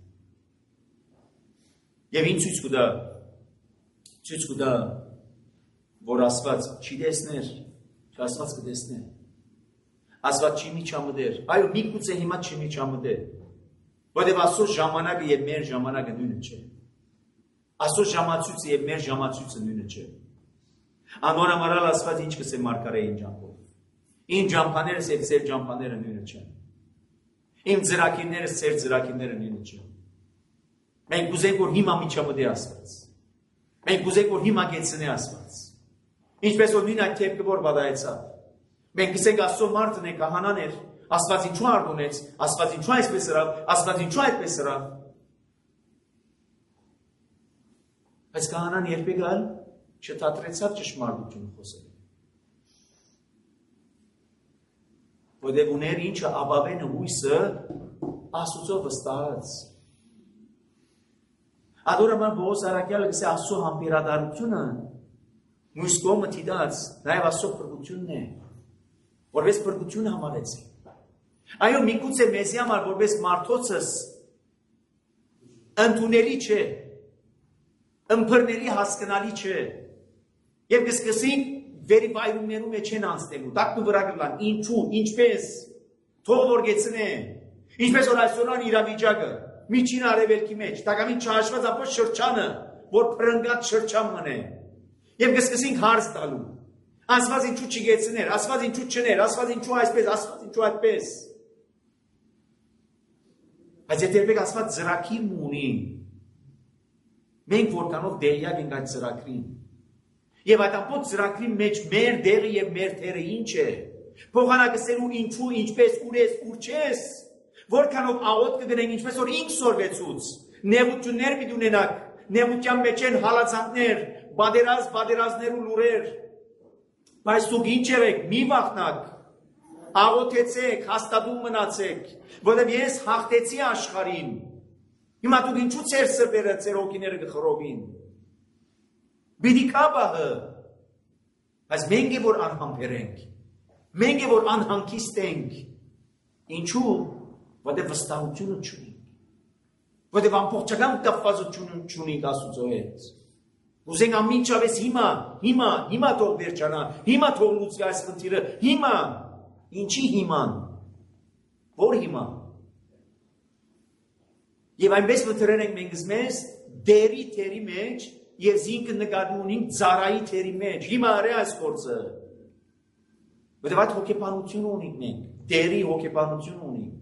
Եվ ինչ ցույց կտա, ցույց կտա որ ասված չի դեսներ, ասված կդեսներ, ասված չի մի չամդեր, այո մի կուծե հիմա չի մի չամդեր, որև ասոր ժամանակը և մեր ժամանակը նույնը չէ, ասոր ժամացույցը և մեր ժամացույցը նույնը չէ, անորամարալ ասված ինչ կսե մարգարեին ճամպով, իմ ճամպաներս և ծեր ճամպաները նույնը չեն, իմ ծրակիրներս ծեր ծրակիրները նույնը չեն, մենք կուզենք որ հիմա մի չամդե ասված, մենք կուզենք որ հիմա գեցնե ասված, ինչպես որ նույն այդ թեպքը որ բադայեցավ։ Մենք գսենք Աստծո մարդն է կահանան էր, Աստված ինչու արդունեց, Աստված ինչու այսպես հրավ, Աստված ինչու այդպես հրավ։ Բայց կահանան երբեք ալ չթատրեցավ ճշմարտությունը խոսել։ Որտեղ ուներ ինչը ապավենը հույսը Աստծո վստահած։ Ադորամար Պողոս Արաքյալը գսե Աստծո համբերատարությունը մյուս կողմը դիտած նաև Աստծո փրկությունն է, որպես փրկություն համարեցի։ Այո, միգուցե մեզի համար որպես մարդոցս ընդունելի չէ, ըմբռնելի հասկանալի չէ, եւ կսկսենք վերիվայրումներու մեջ են անցնելու, տակնու վրա կլան, ինչու, ինչպես, թող որ գեցնե, ինչպես որ այսօրան իրավիճակը, միջին արևելքի մեջ, տակամին չհաշված ապո շրջանը, որ փրնգած շրջան մնե, եւ կսկսենք հարց տալու, ասված ինչու չգեցներ, ասված ինչու չներ, ասված ինչու այսպես, ասված ինչու այդպես, բայց եթե երբեք ասված ծրագիր ունի, մենք որքանով դեղյակ ենք այդ ծրագրին, եւ այդ ամբողջ ծրագրի մեջ մեր դեղը եւ մեր թերը ինչ է, փոխանակելու ինչու, ինչպես, ուր ես, ուր չես, որքանով աղոտ կգնենք, ինչպես որ ինք սորվեցուց, նեղություններ պիտի ունենանք, նեղության մեջ են հալածանքներ, բادرազ, բادرազներ ու լուրեր, բայց դուք ինչ եղեք, մի վախնակ, աղոթեցեք, հաստատում մնացեք, որովհետև ես հաղթեցի աշխարհին, հիմա դուք ինչու ծեր սրբերը, ծեր հոգիները կխռովին, պիտի կա բահը, բայց մենք է որ անհամբեր ենք, մենք է որ անհանգիստ ենք, ինչու, որովհետև վստահությունը չունենք, որովհետև ամբողջական կապվածություն չունենք Աստծո հետ, Ուզենք ամիջապես հիմա, հիմա, հիմա թող վերջանա, հիմա թող լուծվի այս խնդիրը, հիմա, ինչի հիման, որ հիմա։ Եվ այնպես մտերեն ենք մենք մեզ դերի թերի մեջ և զինքը նկատում ունենք ծառայի թերի մեջ, հիմա արե այս գործը։ Որտև այդ հոգեբանություն ունենք մենք, դերի հոգեբանություն ունենք։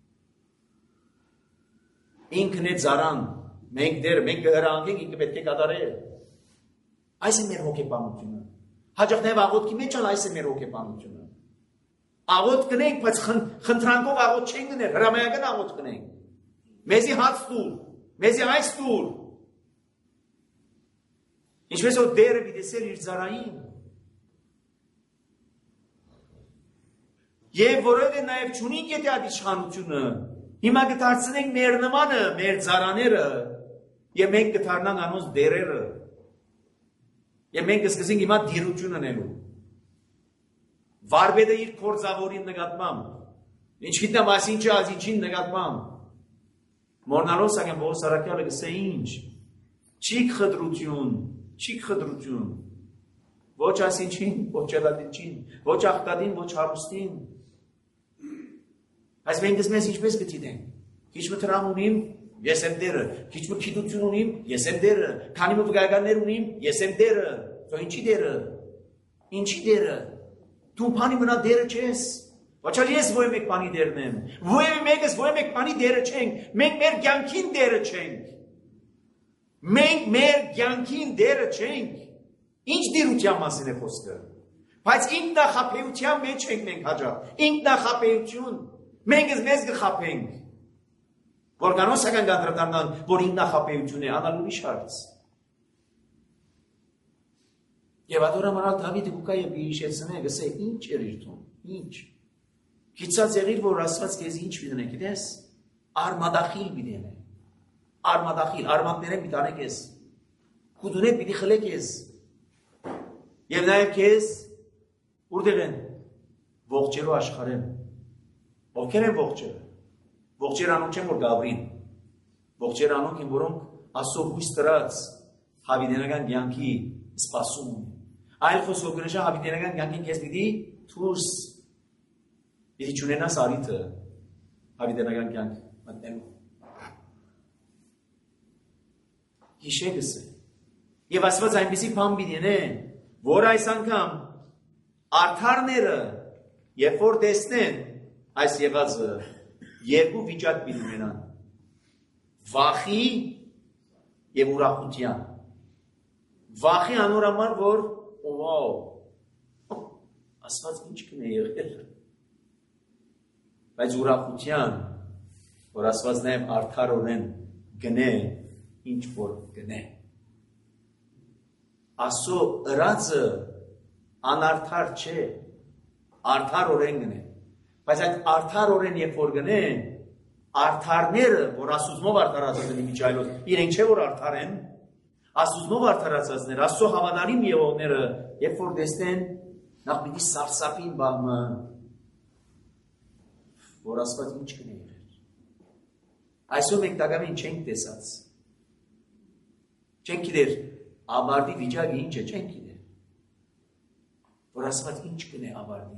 Ինքն է ծառան, մենք դերը, մենք հրանգենք, ինքը պետք է կատարել։ Այս է մեր հոգեբանությունը։ Հաճախ նաև աղոթքի մեջ ալ այս է մեր հոգեբանությունը։ Աղոթ կնենք, բայց խնդրանքով աղոթ չենք գնել, հրամայական աղոթ կնենք։ Մեզի հաց տուր, մեզի այս տուր։ Ինչպես որ դերը պիտեսել իր ծառային։ Եվ որովհետև նաև չունենք եթե այդ իշխանությունը, հիմա կդարձնենք մեր նմանը, մեր ծառաները, եւ մենք կդառնանք անոնց դերերը։ Եվ մենք կսկսենք հիմա դիրություն անելու։ Վարպետը իր փորձավորին նկատմամբ, ինչ գիտնամ այս ինչը այս ինչին նկատմամբ։ Մորնալով սակայն Պողոս առաքյալը գսե ինչ, չի խտրություն, չի խտրություն, ոչ այս ինչին, ոչ ելադինչին, ոչ աղտադին, ոչ հարուստին։ Այս մենք մեզ ինչպես կտիտենք, քիչ մը տրամ ունիմ, ես եմ դերը, քիչ մը գիտություն ունիմ, ես եմ դերը, քանի մը վկայականներ ունիմ, ես եմ դերը, թո ինչի դերը, ինչի դերը, դու բանի մնա դերը չես, ոչ ալ ես ոյ մեկ բանի դերն եմ, ոյ մեկս ոյ մեկ բանի դերը չենք, մենք մեր կյանքին դերը չենք, մենք մեր կյանքին դերը չենք, ինչ դիրության մասին է խոսքը, բայց ինքնախապեյության մեջ ենք մենք հաճախ, ինքնախապեյություն, մենք ես մեզ կխապենք, որ կանոն սակայն կանդրադառնան, որ ինքնախապեյություն է, անալ ուրիշ հարց։ Եվ ադորամանալ Դավիթը գուկա եւ գիշեցնե, գսե ինչ էր իր տուն, ինչ։ Գիծած եղիր, որ Աստված քեզ ինչ պիտի գիտես, արմադախիլ պիտի անե, արմադախիլ, արմատները պիտի անե քեզ, քուդունե պիտի խլե քեզ, եւ նաեւ քեզ ուրդեղ են ողջերու աշխարհեն, ովքեր են ողջերը, ողջեր անոնք չեն որ Գաբրին, ողջեր անոնք են որոնք Աստծո հույս տրած հավիտենական կյանքի սպասում ունեն, այլ խոսքով գրեշա հավիտենական կյանքին քեզ պիտի դուրս Եթե չունենաս արիթը, հավիտենական կյանք մտնելու։ Հիշեք է։ Եվ ասված այնպիսի բան պիտի անե, որ այս անգամ արդարները, երբ որ տեսնեն այս եղածը, երկու վիճակ պիտի ունենան։ Վախի եւ ուրախության։ Վախի անորամար, որ վաու, ասված ինչ կնե եղել։ Բայց ուրախության, որ ասված նաև արդարորեն գնե, ինչ որ գնե։ Աստծո ըրածը անարդար չէ, արդարորեն գնե։ Բայց այդ արդարորեն երբ որ գնե, արդարները, որ Աստուծմով արդարացած են միջայլոց, իրենք չէ որ արդար են, Աստուծմով արդարացածներ, Աստծո հավատարիմ եղողները, երբ որ տեսնեն, նախ պիտի սարսափին բաղմը, որ ասված ինչ կնե եղեր։ Այսօր մենք տակամին չենք տեսած։ Չենք գիտեր, ավարտի վիճակը ինչ է, չենք գիտեր։ Որ ասված ինչ կնե ավարտի։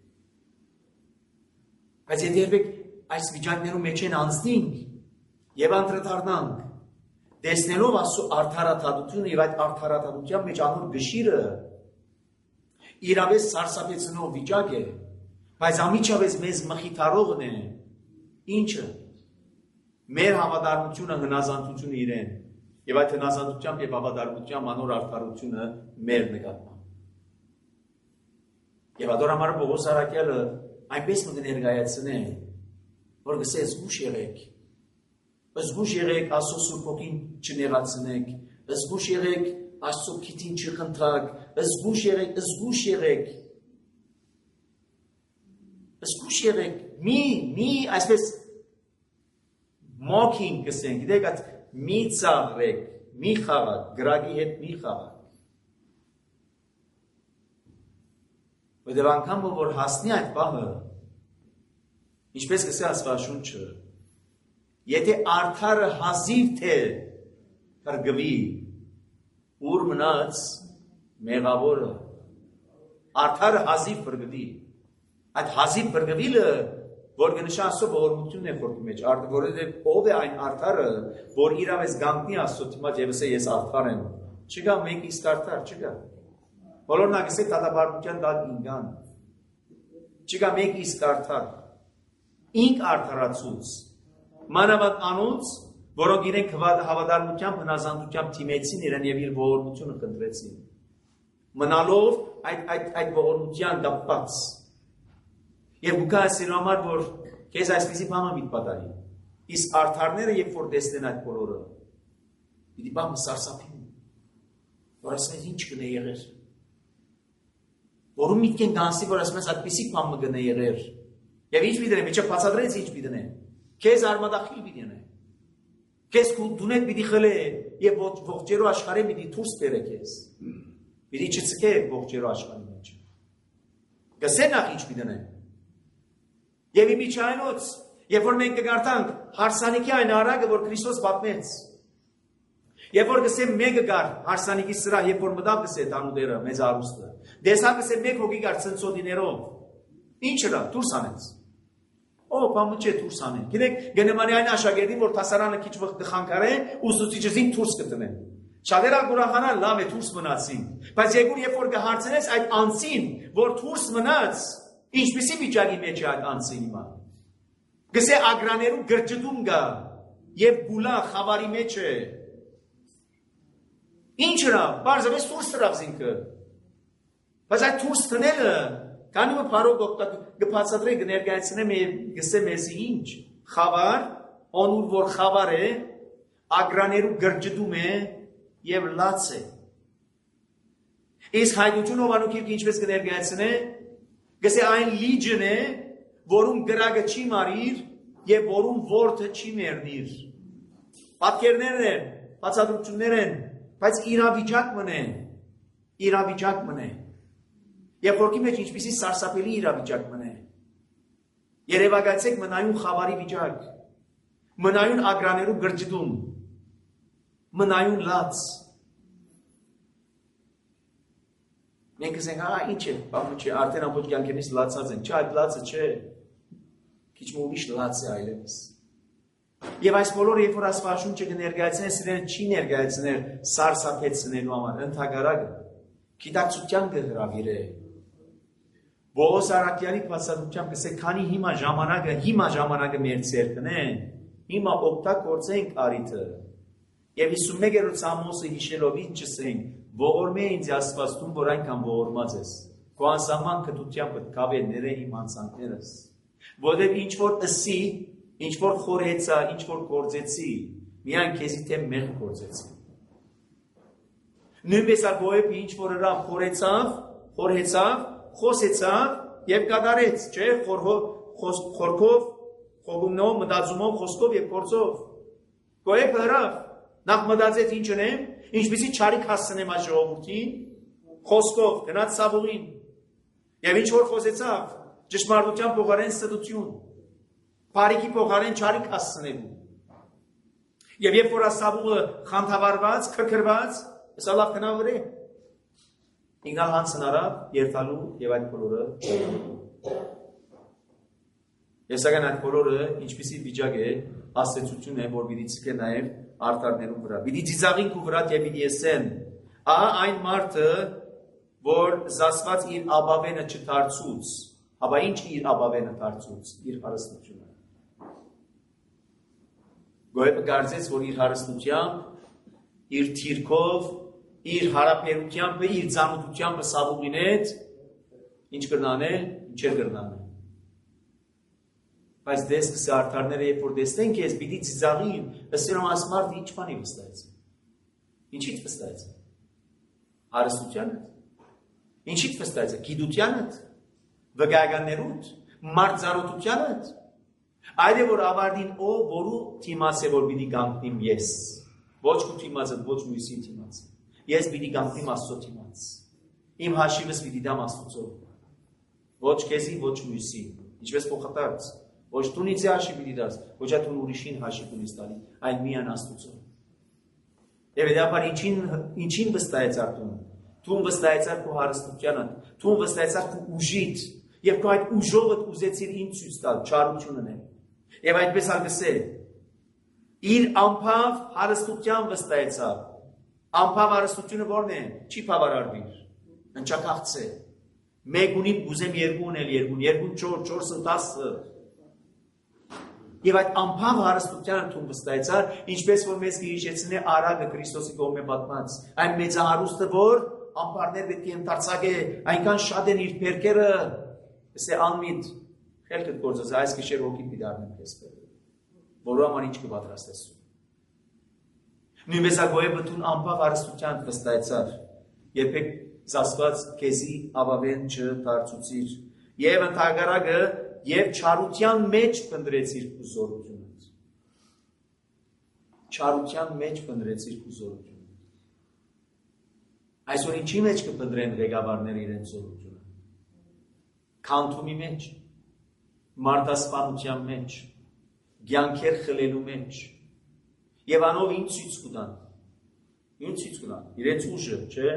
Բայց եթե երբեք այս վիճակներում մեջ են անցնենք եւ անդրադառնանք, տեսնելով Աստծո արդարադատությունը եւ այդ արդարադատության մեջ անոր գշիրը իրավես սարսափեցնող վիճակ է, բայց ամիջապես մեզ մխիթարողն է, ինչը, մեր հավատարմությունը հնազանդությունը իրեն, եւ այդ հնազանդությամբ եւ հավատարմությամբ անոր արդարությունը մեր նկատմամբ։ Եվ ադորամարը Պողոս առաքյալը այնպես մը կներկայացնե, որ գսե զգուշ եղեք, զգուշ եղեք Աստծո Սուրբ Հոգին չնեղացնեք, զգուշ եղեք Աստծո քիթին չխնդրեք, զգուշ եղեք, զգուշ եղեք, զգուշ եղեք, մի, մի, այսպես mocking կսենք, գիտեք, այդ մի ծաղրեք, մի խաղաք, գրագի հետ մի խաղաք։ Որտև անգամ որ հասնի այդ պահը, ինչպես կսե Աստվածաշունչը, եթե արդարը հազիվ թե կրկվի ուր մնաց մեղավորը, արդարը հազիվ բրգվի, այդ հազիվ բրգվիլը, որ գնշա Աստծո ողորմությունն է խորտի մեջ, որովհետև ով է այն արդարը, որ իրավ ես գանտնի Աստծո դիմաց եւ ասե ես արդար եմ, չկա մեկ իսկ արդար, չկա, բոլորն ագսե դատաբարության դատ ինգան, չկա մեկ իսկ արդար, ինք արդարացուց, մանավանդ անոնց, որոնք իրենք հավատարմությամբ, հնազանդությամբ թիմեցին իրեն եւ իր ողորմությունը կընտրեցին, մնալով այդ այդ այդ ողորմության դապված Եվ ուկա ասելու համար, որ կեզ այսպիսի բանը միտ պատահի, իսկ արդարները երբ որ տեսնեն այդ բոլորը, պիտի բանը սարսափին, որ ասեն ինչ կնե եղեր, որում միտք են գանսի, որ ասեն այդպիսի բանը կնե եղեր, և ինչ պիտի դնե, միջև բացադրեց ինչ պիտի դնե, կեզ արմադախիլ պիտի դնե, կեզ դունետ պիտի խլե և ողջերու աշխարհի պիտի թուրս բերե կեզ, պիտի չծկե ողջերու աշխարհի մեջ, կսե նախ ինչ պիտի դնե, Եվ իմիջայնոց, երբ որ մենք կգարտանք հարսանիքի այն արագը, որ Քրիստոս պատմեց, երբ որ գսե մեկը գար հարսանիքի սրա, երբ որ մտավ գսե տանուտերը, մեծ արուստը, դեսա գսե մեկ հոգի գար ցնցոդիներով, ինչ հրա, դուրս անեց, օ, պամը չէ դուրս անեն, գինեք գնեմանի այն աշագերդին, որ տասարանը քիչ վղ կխանքար է, ուսուցիչզին դուրս կտնեն, շատերը գուրախանան լավ է դուրս մնացին, բայց երկուր երբ որ կհարցնես այդ անցին, որ դուրս մնաց, Ինչպիսի վիճակի մեջ է այդ անձը հիմա։ Գսե ագրաներու գրճդում գա եւ գուլա խավարի մեջ է։ Ինչ հրա, բարձրապես դուրս տրավ զինքը։ Բայց այդ դուրս տնելը կանի մը փարող գբացադրե կներկայացնեմ եւ գսե մեզի ինչ։ Խավար, անուր որ խավար է, ագրաներու գրճդում է եւ լաց է։ Իսկ հայդություն ովանուքիրք ինչպես կներկայացնե Գսե այն լիջն է, որում գրագը չի մարիր և որում որդը չի մերնիր։ Պատկերներ են, բացատրություններ են, բայց իրավիճակ մնե, իրավիճակ մնե։ Եվ որքի մեջ ինչպիսի սարսափելի իրավիճակ մնե։ Երևակայցեք մնայուն խավարի վիճակ, մնայուն ագրաներու գրճդում, մնայուն լաց։ Մենք ասենք, ահա ինչ է, բավն չէ, արդեն ամբողջ կյանքերից լացած են, չէ, այդ լացը չէ, քիչ մը ուրիշ լաց է այլևս։ Եվ այս բոլորը երբ որ Աստվածաշունչը կներկայացնեն, սիրելիներ չի ներկայացնել սարսափեցնելու համար, ընդհակառակը, գիտակցության կհրավիրե։ Բողոս Արաքյալի բացատրությամբ կսե, քանի հիմա ժամանակը, հիմա ժամանակը մեր ցերկն է, հիմա օգտագործենք արիթը։ Եվ հիսունմեկերորդ Սամոսը հիշելով ինչ ասենք, ողորմե ինձ Աստվածուն, որ այնքան ողորմած ես, քո անսահման քթությամբ կավե ները իմ անցանքներս, որովհետև ինչ որ ըսի, ինչ որ խորհեցա, ինչ որ գործեցի, միայն քեզի թե մեղ գործեցի։ Նույնպես այլ Բոեբը ինչ որ հրավ խորեցավ, խորհեցավ, խոսեցավ եւ կատարեց, չէ, խորքով, խոհումնով, մտածումով, խոսքով եւ գործով։ Բոեբը հրավ նախ մտածեց ինչ ունեմ, ինչպիսի չարիք հասցնեմ այս ժողովրդին, խոսքով, գնաց Սավուղին, եւ ինչ որ խոսեցավ, ճշմարտության փոխարեն ստություն, բարիքի փոխարեն չարիք հասցնելու։ Եվ երբ որ Սավուղը խանդավառված, քրքրված, հեսա լավ կնավ վրե, ինքնալ հանցն արավ, երթալու եւ այդ բոլորը։ Եվ սակայն այդ բոլորը ինչպիսի վիճակ է, աստեցություն է, որ պիտի ցկե նաեւ արդարներու վրա։ Պիտի ծիծաղին քու վրա եւ պիտի եսեն։ Ահա այն մարդը, որ զասված իր աբավենը չդարձուց, ապա ինչ իր աբավենը դարձուց, իր հարստությունը։ Գոյը գարձեց, որ իր հարստությամբ, իր թիրքով, իր հարաբերությամբ, իր ծանոթությամբ Սավուղին հետ ինչ կրնան է, ինչ էր կրնան է։ Բայց դες կսե արդարները երբ որ տեսնենք ես, պիտի ծիծաղին, ըստ այս մարդը ինչ բանի վստահեցին։ Ինչի՞ց վստահեցին։ Հարստությանը։ Ինչի՞ց վստահեցին։ Գիտությանը, վկայականներուց, մարդզարոտությանը։ Այդ է որ ավարտին ո, որու թիմաց է որ պիտի գանքնիմ ես։ Ոչ քու թիմացը, ոչ մյուսի թիմացը։ Ես պիտի գանքնիմ Աստծո թիմաց։ Իմ հաշիվս պիտի դամ Աստծո։ Ոչ քեզի, ոչ մյուսի։ Ինչպես փոխատարած Ոչ տունից է հաշիվ պիտի դաս, ոչ այդ ուրիշին հաշիվ ունիս տալի, այլ միան Աստուծո։ Եվ դեպար ինչին ինչին վստահեցար դու։ Դու վստահեցար քո հարստությանը, դու վստահեցար քո ուժիդ, եւ քո այդ ուժովդ ուզեցիր ինձ ցույց տալ չարությունն է։ Եվ այդպես ալգսե իր անփավ հարստության վստահեցավ։ Անփավ հարստությունը ո՞րն է։ Չի բավարարվիր։ Ընչակաղցե։ Մեկ ունի ուզեմ երկու ունել երկուն, երկուն չոր, չորսը տասը։ Եվ այդ անփավ հարստությանը դու վստահեցար, ինչպես որ մեզ գիրիշեցնե Արագը Քրիստոսի կողմէ պատմած։ Այն մեծահարուստը, որ անպարներ պետք է ընդարձակե, այնքան շատ են իր բերքերը, ասե անմիտ խելքդ գործած, այս գիշեր հոգի պիտարնեմ քեզ բեր։ Որու համար ինչ կպատրաստես։ Նույնպես ագոյե բթուն անփավ հարստության վստահեցար, երբեք զասված քեզի ավավեն չդարձուցիր, եւ ընդհակառակը եւ չարության մեջ փնտրեցիր քո զորությունը։ Չարության մեջ փնտրեցիր քո զորությունը։ Այսօր ինչի մեջ կփնտրեն ղեկավարները իրենց զորությունը։ Քանթումի մեջ, մարդասպանության մեջ, ցանկեր խլելու մեջ։ Եվ անով ինչ ցույց կտան։ Ինչ ցույց կտան։ Իրենց ուժը, չէ՞։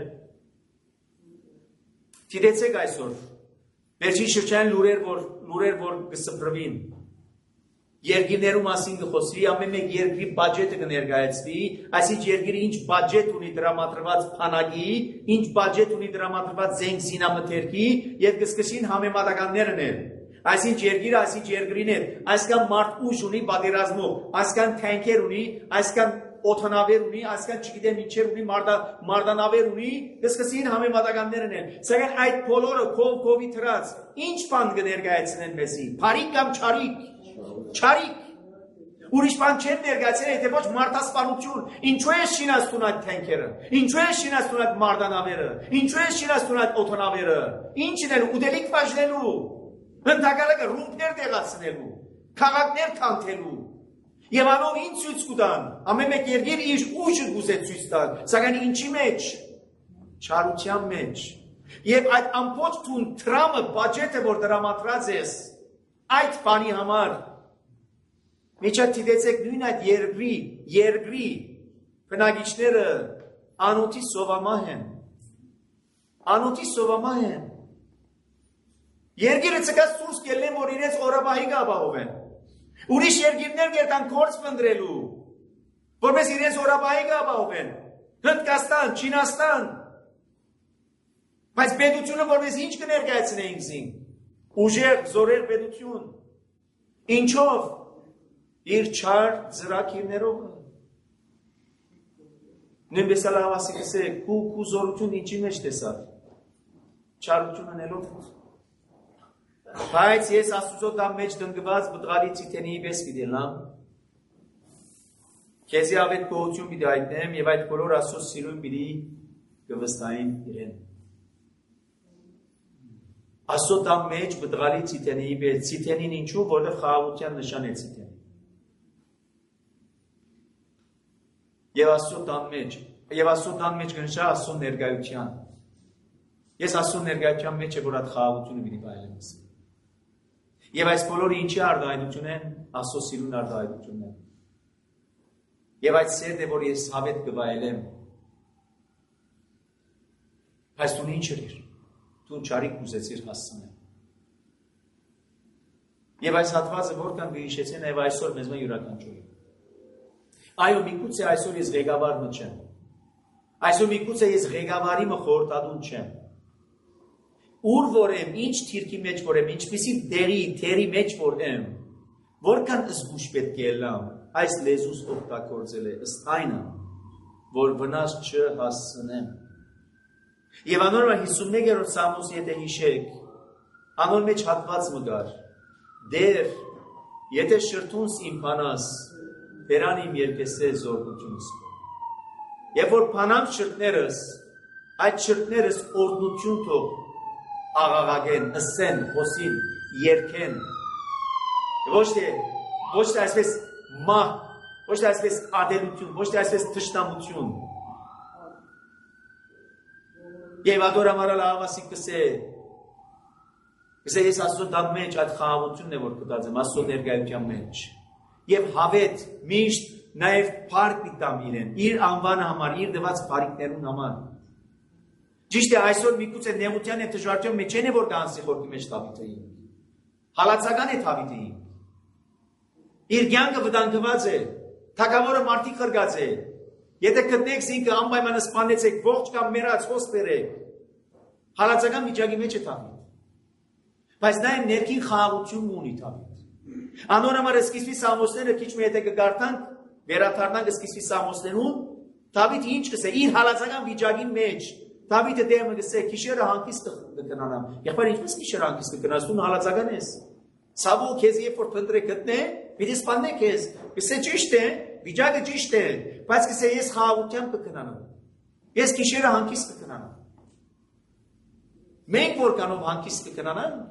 Գիտեցեք այսօր վերջին շրջան լուրեր որ լուրեր որ կսփռվին երկիրներու մասին կխոսվի ամեն մեկ երկրի բյուջետը կներկայացվի այսինքն երկիրը ինչ բյուջետ ունի դրամատրված փանակի ինչ բյուջետ ունի դրամատրված զենք զինամթերքի եւ կսկսին համեմատականներ անել այսինքն երկիրը այսինքն երկրին է այսքան մարդ ուժ ունի պատերազմով այսքան թանկեր ունի այսքան օթանավեր ունի, այսքան չգիտեմ ինչեր ունի, մարդանավեր ունի, կսկսին համեմատականներ են, սակայն այդ բոլորը քով քովի թրած, ինչ բան կներկայացնեն մեզի, փարիկ կամ չարիկ, չարիկ, ուրիշ բան չեն ներկայացնել, եթե ոչ մարդասպանություն, ինչու է շինաստուն այդ թենքերը, ինչու է շինաստուն այդ մարդանավերը, ինչու է շինաստուն այդ օթանավերը, ինչն են ուտելիք բաժնելու, ընդհակառակը ռումբներ տեղացնելու, քաղաքներ քանդելու Եվ անով ինչ ցույց կտան, ամեն մեկ երկիր իր ուժը գուզե ցույց տալ, սակայն ինչի մեջ, չարության մեջ։ Եվ այդ ամբողջ տուն տրամը, բյուջետը, որ դրամատրած ես, այդ բանի համար, միջա դիտեցեք նույն այդ երկրի, երկրի, բնակիչները անոթի սովամահ են, անոթի սովամահ են։ Երկիրը ցկած դուրս կելեն, որ իրենց օրաբահի գաբահով են։ Ուրիշ երկիրներ կերտան կորց պնդրելու, որպես իրենց օրաբահի գաբահով են, Հնդկաստան, Չինաստան, բայց պետությունը որպես ինչ կներկայացնեինք զին, ուժեղ, զորեր պետություն, ինչով, իր չար ծրագիրներով, նույնպես ալ հավասի կսե, կու կու զորություն ինչի մեջ տեսար, չարություն անելով, Բայց ես Աստուծո տան մեջ դնգված բտղալի ցիթենիի պես գիտելամ, քեզի ավետ գոհություն պիտի հայտնեմ եւ այդ բոլոր Աստծո սիրուն պիտի կվստահին իրեն։ Աստծո տան մեջ բտղալի ցիթենիի պես, ցիթենին ինչու, որովհետեւ խաղաղության նշան է ցիթենը։ Եվ Աստծո տան մեջ, եւ Աստծո տան մեջ կնշա Աստծո ներկայության։ Ես Աստծո ներկայության մեջ է որ այդ խաղաղությունը պիտի բայելեմ։ Եվ այս բոլորը ինչի արտահայտություն են, Աստծո սիրուն արտահայտությունն են։ Եվ այդ սերն է, որ ես հավետ կվայելեմ։ Բայց դու ինչ էր, դու չարիք ուզեցիր հասցնել։ Եվ այս հատվածը որքան կհիշեցին, եւ այսօր մեզ մեն յուրաքանչյուրի։ Այո, միգուցե այսօր ես ղեկավար չեմ։ Այսօր միգուցե ես ղեկավարի մը խորհրդատուն չեմ։ Ուր որ եմ, ինչ թիրքի մեջ որ եմ, ինչպիսի դերի, թերի մեջ որ եմ, որքան զգուշ պետք է լամ, այս լեզուս օգտագործել է, ըստ այնը, որ վնաս չհասցնեմ։ Եվ անոր հիսունմեկերորդ Սամուս եթե հիշեք, անոր մեջ հատված մգար, դեր, եթե շրթունս իմ փանաս, բերան իմ երկեսե զորգությունս։ Եվ որ փանամ շրթներս, այդ շրթներս օրդնություն թող, աղաղագեն, ըսեն, խոսին, երկեն, ոչ թե, ոչ թե այսպես մահ, ոչ թե այսպես ադելություն, ոչ թե այսպես թշնամություն։ Եվ ադոր ամարալ աղավասի կսե, կսե ես Աստծո տան մեջ այդ խաղաղությունն է որ կտած եմ, Աստծո ներկայության մեջ։ Եվ հավետ, միշտ նաև փառք պիտամ իրեն, իր անվանը համար, իր դված փառքներուն համար։ Ճիշտ է, այսօր միգուցե նեղության եւ դժվարության մեջ չեն որ կանցի խորքի մեջ Դավիթը։ Հալածական է Դավիթը։ Իր կյանքը վտանգված է, թագավորը մարդիկ խրգած է։ Եթե գտնեք ինքը անպայման սպանեցեք, ողջ կամ մեռած հոսպերեք։ Հալածական վիճակի մեջ է Դավիթ։ Բայց նաև ներքին խաղաղություն ունի Դավիթ։ Անոր համար սկիզբի սամոսները քիչ մի եթե կգարտանք, վերաթարնանք սկիզբի սամոսներուն, Դավիթը ինչ կսե, իր հալածական վիճակի մեջ Դավիթը դեմը գսե, քիշերը հանգիստ կգնանամ։ Եղբայր ինչպես քիշերը հանգիստ կգնաս, դու հալածական ես։ Սավո քեզ երբ որ փնտրեք գտնե, պիտի սպանեք քեզ։ Գսե ճիշտ է, վիճակը ճիշտ է, բայց գսե ես խաղաղությամբ կգնանամ։ Ես քիշերը հանգիստ կգնանամ։ Մենք որքանով հանգիստ կգնանանք։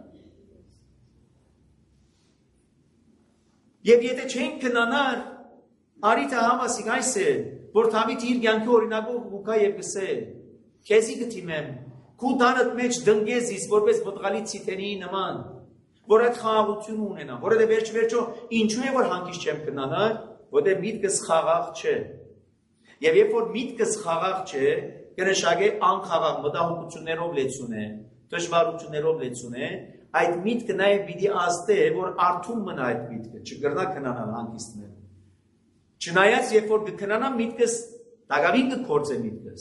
Եվ եթե չենք գնանար, արիթը համասիկ այս է, որ Դավիթ իր կյանքի օրինակով ուկա եւ գսե, քեզի գտիմեմ, քու տանդ մեջ դնգես իս, որպես բտղալի ցիտերի նման, որ այդ խաղաղություն ունենա, որովհետեւ վերջ վերջո ինչու է որ հանգիստ չեմ գնանար, որովհետեւ միտքս խաղաղ չէ։ Եվ երբ որ միտքս խաղաղ չէ, կնշանակե անխաղաղ մտահոգություններով լեցուն է, դժվարություններով լեցուն է, այդ միտքը նաև պիտի ազդե, որ արթուն մնա այդ միտքը, չգրնա քնանալ հանգիստներ։ Չնայած երբ որ կքնանա միտքս, դակավին կկործե միտքս։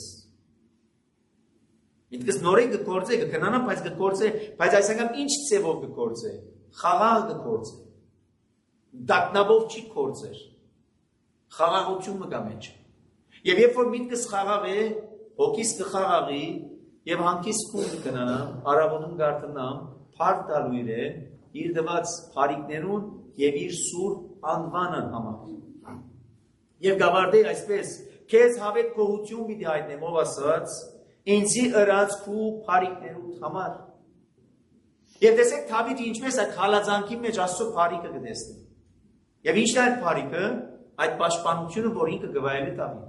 Միտքս նորեն կկործե, կքնանա, բայց կկործե, բայց այս անգամ ինչ ցևով կկործե, խաղաղ կկործե։ Դակնաբով չի կործեր։ Խաղաղություն մգա մեջ։ Եվ երբ որ միտքս խաղաղ է, հոգիս կխաղաղի, եւ հանգիստ քուն կնանամ, արաբոնում գարտնամ, փառք տալու իրեն, իր դված փառիկներուն եւ իր սուրբ անվանը համար։ Եվ գավարդե այսպես, քեզ հավետ գոհություն պիտի հայտնեմ, ով ասաց, ինձի ըրած քու փառիկներուդ համար։ Եվ տեսեք Դավիթը ինչպես այդ հալածանքի մեջ Աստծո փառիկը կտեսնի։ Եվ ինչն է այդ փառիկը, այդ պաշտպանությունը, որ ինքը գվայել է Դավիթ։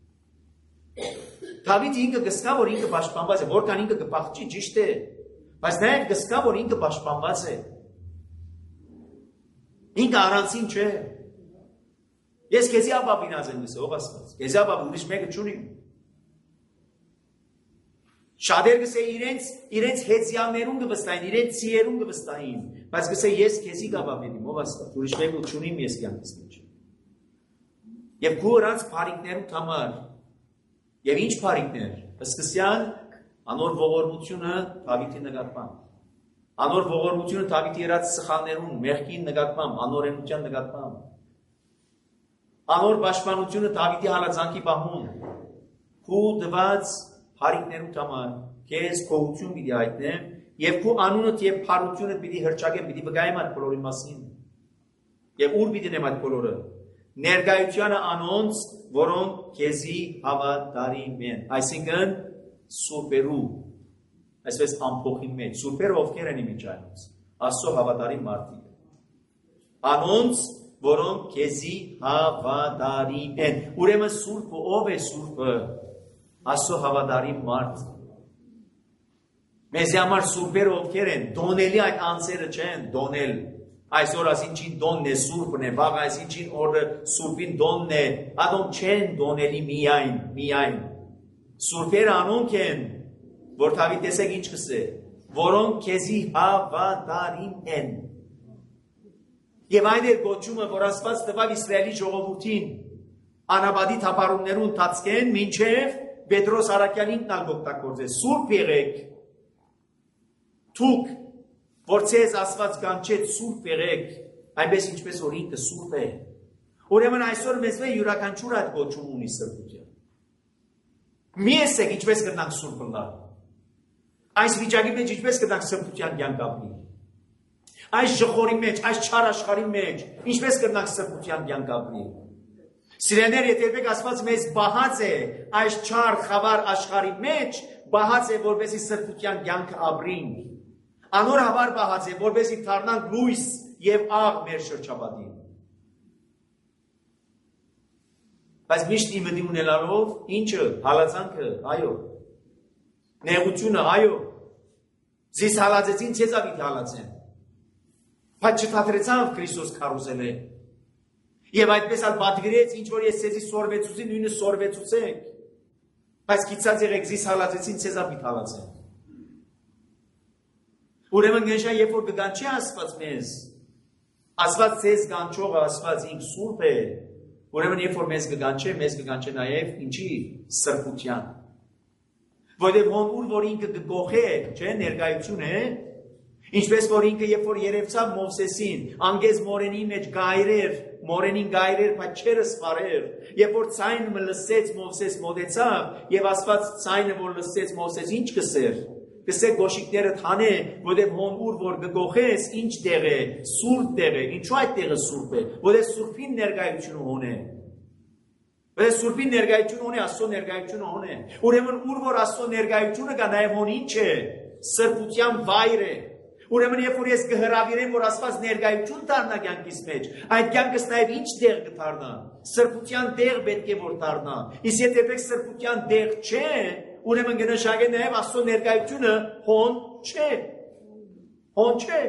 Դավիթը ինքը գսկա, որ ինքը պաշտպանված է, որքան ինքը կփախչի, ճիշտ է, բայց նաև գսկա, որ ինքը պաշտպանված է։ Ինքը առանցին չէ։ Ես քեզի ապապինած եմ գսե, ով ասած, քեզի ապապ ուրիշ մեկը չունիմ։ Շատեր գսե իրենց, իրենց հեծյաններուն կվստային, իրենց ցիերուն կվստային, բայց գսե ես քեզի կապապինիմ, ով ասած, ուրիշ մեկը չունիմ ես կյանքս մեջ։ Եվ քու առանց փառիկներու համար Եվ ինչ փառիկներ, սկսյալ անոր ողորմությունը Դավիթի նկատմամբ, անոր ողորմությունը Դավիթի երած սխալներուն, մեղքի նկատմամբ, անօրենության նկատմամբ, անոր պաշտպանությունը Դավիթի հալածանքի պահուն, քու դված փառիկներու համար, քեզ գոհություն պիտի հայտնեմ, եւ քու անունդ եւ փառությունդ պիտի հրճակեմ, պիտի վկայեմ այդ բոլորի մասին։ Եվ ուր պիտի նեմ այդ բոլորը։ Ներկայությանը անոնց, որոնք քեզի հավատարիմ են, այսինքն սուրբերու, այսպես ամփոխի մեջ, սուրբերը ովքեր են իմիջայնոց, Աստծո հավատարիմ մարդիկ, անոնց, որոնք քեզի հավատարիմ են, ուրեմն սուրբը ով է սուրբը, Աստծո հավատարիմ մարդ, մեզի համար սուրբերը ովքեր են, դոնելի այդ անձերը չեն, դոնել, Այսօր այսինչին դոնն է սուրբն է, վաղ այսինչին օրը սուրբին դոնն է, ադոն չեն դոնելի միայն, միայն։ Սուրբերը անոնք են, որ Դավիթ տեսեք ինչ կսե, որոնք քեզի հավատարիմ են։ Եվ այն էր գոչումը, որ Աստված տվավ Իսրայելի ժողովրդին, անաբադի թափառումներուն տածկեն, մինչև Պետրոս Արաքյալին տալ օգտագործե, սուրբ եղեք, թուք, որ ցեզ Աստված կանչեց սուրբ եղեք, այնպես ինչպես որ ինքը սուրբ է։ Ուրեմն այսօր մեզ վե յուրաքանչյուր այդ գոչում ունի սրբության։ Մի եսեք ինչպես կնանք սուրբ լալ։ Այս վիճակի մեջ ինչպես կնանք սրբության կյանք ապրի։ Այս ժխորի մեջ, այս չար աշխարհի մեջ ինչպես կնանք սրբության կյանք ապրի։ Սիրեներ, եթե եք Աստված մեզ բահած է այս չար խավար աշխարհի մեջ, բահած է որպեսզի սրբության կյանք ապրենք։ Անոր հավար բահած է, որպեսզի դառնանք լույս եւ աղ մեր շրջապատին։ Բայց միշտ իմդի ունենալով, ինչը, հալածանքը, այո, նեղությունը, այո, զիս հալածեցին, ցեզավիթ հալածեն, բայց չթատրեցանք Քրիստոս քարոզել է։ Եվ այդպես ալ պատգրեց, ինչ որ ես ցեզի սորվեցուցի, նույնը սորվեցուցեք։ Բայց գիծած եղեք զիս հալածեցին, ցեզա պիտ հալածեն։ Ուրեմն գնշա, երբ որ կգանչի Աստված մեզ, Աստված ցեզ գանչողը, Աստված ինք սուրբ է, ուրեմն երբ որ մեզ կգանչի, մեզ կգանչի նաև ինչի սրբության։ Որտեղ հոն ուր որ ինքը կգողե, չէ, ներկայություն է, ինչպես որ ինքը երբ որ երևցավ Մովսեսին, անգեզ մորենի մեջ գայրեր, մորենին գայրեր, բայց չեր սպարեր, երբ որ ցայնը լսեց Մովսես մոտեցավ, եւ Աստված ցայնը որ լսեց Մովսես ինչ կսեր, կսե գոշիկները թանե, որտեղ հոն ուր որ կգողես, ինչ տեղ է, սուրբ տեղ է, ինչու այդ տեղը սուրբ է, որտեղ սուրբին ներկայությունը հոն է։ Որտեղ սուրբին ներկայությունը հոն է, Աստծո ներկայությունը հոն է։ Ուրեմն ուր որ Աստծո ներկայությունը կա, նաև հոն ինչ է, սրբության վայր է։ Ուրեմն երբ որ ես կհրավիրեմ, որ Աստված ներկայություն դառնա կյանքիս մեջ, այդ կյանքս նաև ինչ տեղ կդառնա, սրբության տեղ պետք է որ դառնա։ Իսկ եթե դեպք սրբության տեղ չէ, ուրեմն կնշանակի նաև Աստծո ներկայությունը հոն չէ։ Հոն չէ։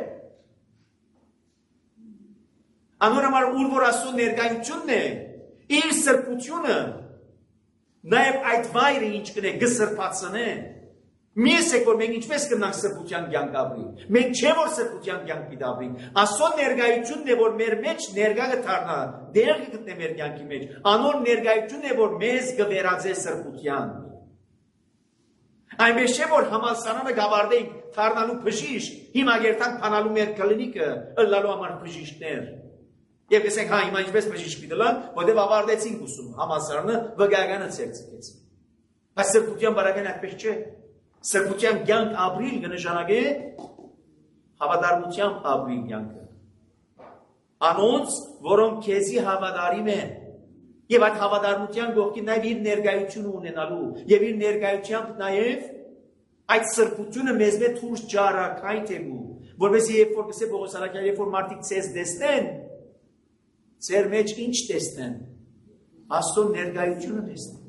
Անորոշ ուր որ Աստծո ներկայությունն է, իր սրբությունը, նաև այդ վայրը ինչ կնե գսրբացնե։ Միս եք որ մենք ինչպես կնանք սրբության կյանք ապրի։ Մենք չէ որ սրբության կյանք պիտի Աստծո ներկայությունն է որ մեր մեջ ներկա կդառնա, դեր կգտնե մեր կյանքի մեջ։ Անոր ներկայությունն է որ մեզ կվերածե սրբության։ Այնպես չէ որ համալսարանը գավարդենք դառնալու բժիշկ, հիմա երթանք փանալու մեր կլինիկը, ըլլալու համար բժիշկներ։ Եվ գսենք հա հիմա ինչպես բժիշկ պիտի լան, որտեղ ավարտեցինք ուսումը, համալսարանը վգայականը ցերծեցին։ Բայց սրբության բարական այդպես չէ։ Սրբության կյանք ապրիլ կնշանակե հավատարմությամբ ապրիլ կյանքը։ Անոնց, որոնք քեզի հավատարիմ են, եւ այդ հավատարմության կողքին նաև իր ներկայությունը ունենալու, եւ իր ներկայությամբ նաև այդ սրբությունը մեզ մեջ թուրջ ջարակայթելու, որովհետեւ երբ որ գսե Պողոս Արաքյալը, երբ որ մարդիկ ցես տեսնեն, ծեր մեջ ինչ տեսնեն, Աստծո ներկայությունը տեսնեն։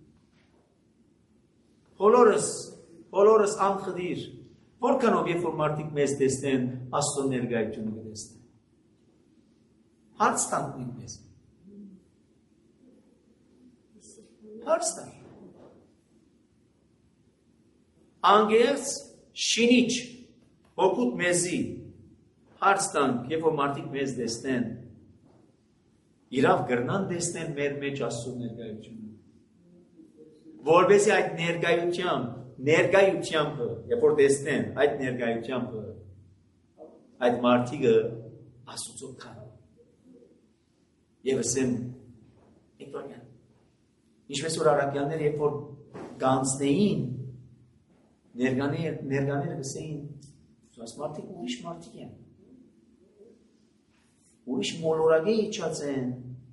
Բոլորս Բոլորս անխդիր, որքանով երբ որ մարդիկ մեզ տեսնեն, Աստծո ներկայությունը կտեսնեն։ Հարց տանք մեզ։ Հարց տանք։ Անգերց շինիչ, հոգուտ մեզի, հարց տանք, երբ որ մարդիկ մեզ տեսնեն, իրավ գրնան տեսնեն մեր մեջ Աստծո ներկայությունը։ Որովհետեւ այդ ներկայությամբ Ներկայությամբ, երբ որ տեսնեն այդ ներկայությամբ, այդ մարդիկը Աստծո քան։ Եվ ասեմ, Էկտորյան, ինչպես որ առաքյալները երբ որ գանցնեին, ներկաները գսեին, այս մարդիկ ուրիշ մարդիկ են, ուրիշ մոլորագի իջած են,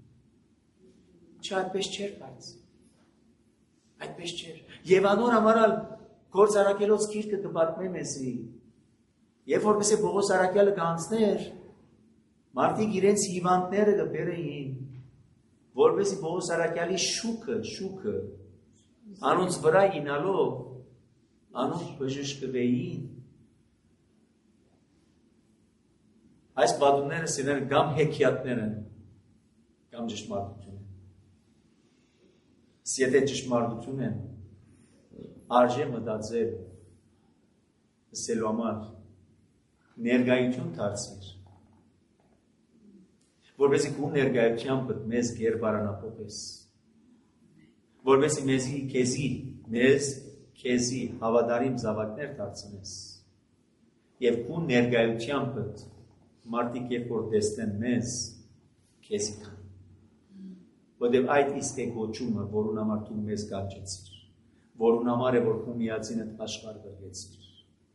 չէ այդպես չէր բայց, այդպես չէր, և անոր համարալ Գործ Արաքելոց գիրքը կպատմե մեզի, երբ որ մեսե Պողոս Արաքյալը գանցներ, մարդիկ իրենց հիվանդները կբերեին, որպեսզի Պողոս Արաքյալի շուքը, շուքը, անոնց վրա ինալով, անոնց բժշկվեին։ Այս պատումները սիրեն կամ հեքիաթներ են, կամ ճշմարտություն են։ Եթե ճշմարտություն են, արժե մտածել, ասելու համար, ներկայություն դարձվիր, որպեսզի քո ներկայությամբ մեզ գերբարանափոխես, որպեսզի մեզի քեզի, մեզ քեզի հավատարիմ զավակներ դարձնես, եւ քո ներկայությամբ մարդիկ երբ որ տեսնեն մեզ, քեզի քան, որտեղ այդ իսկ է գոչումը, որուն համար դու մեզ կանչեցիր, որուն համար է որ քո միածինդ աշխարհ բերեցիր։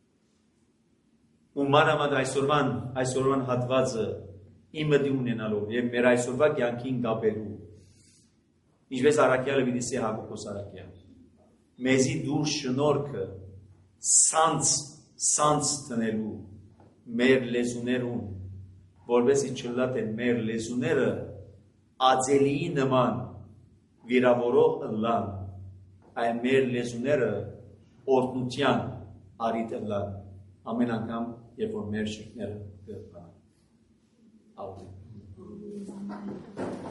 Ու մանավանդ այսօրվան, այսօրվան հատվածը իմը դի ունենալով եւ մեր այսօրվա կյանքին գաբելու։ Ինչպես Արաքյալը վիդիսի Հակոբոս Արաքյալ։ Մեզի դուր շնորհքը սանց սանց տնելու մեր լեզուներուն, որովհետեւ չլատեն մեր լեզուները ածելի նման վիրավորող ըլլան, այլ մեր լեզուները օրտնության արիտ ըլլան, ամեն անգամ, երբ որ մեր շիրկները կրպան։ Ամեն։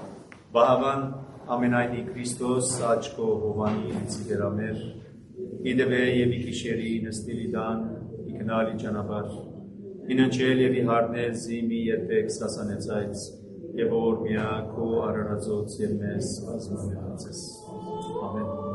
Բահավան ամենայնի Քրիստոս աչքո հովանի ցիդերամեր իդեվե եւ իքիշերի նստիլիդան իգնալի ճանապարհ իննչել եւ իհարնել զիմի երբեք սասանեցայց եւ որ միա քո արարածոց եւ մեզ ազնվեցես ամեն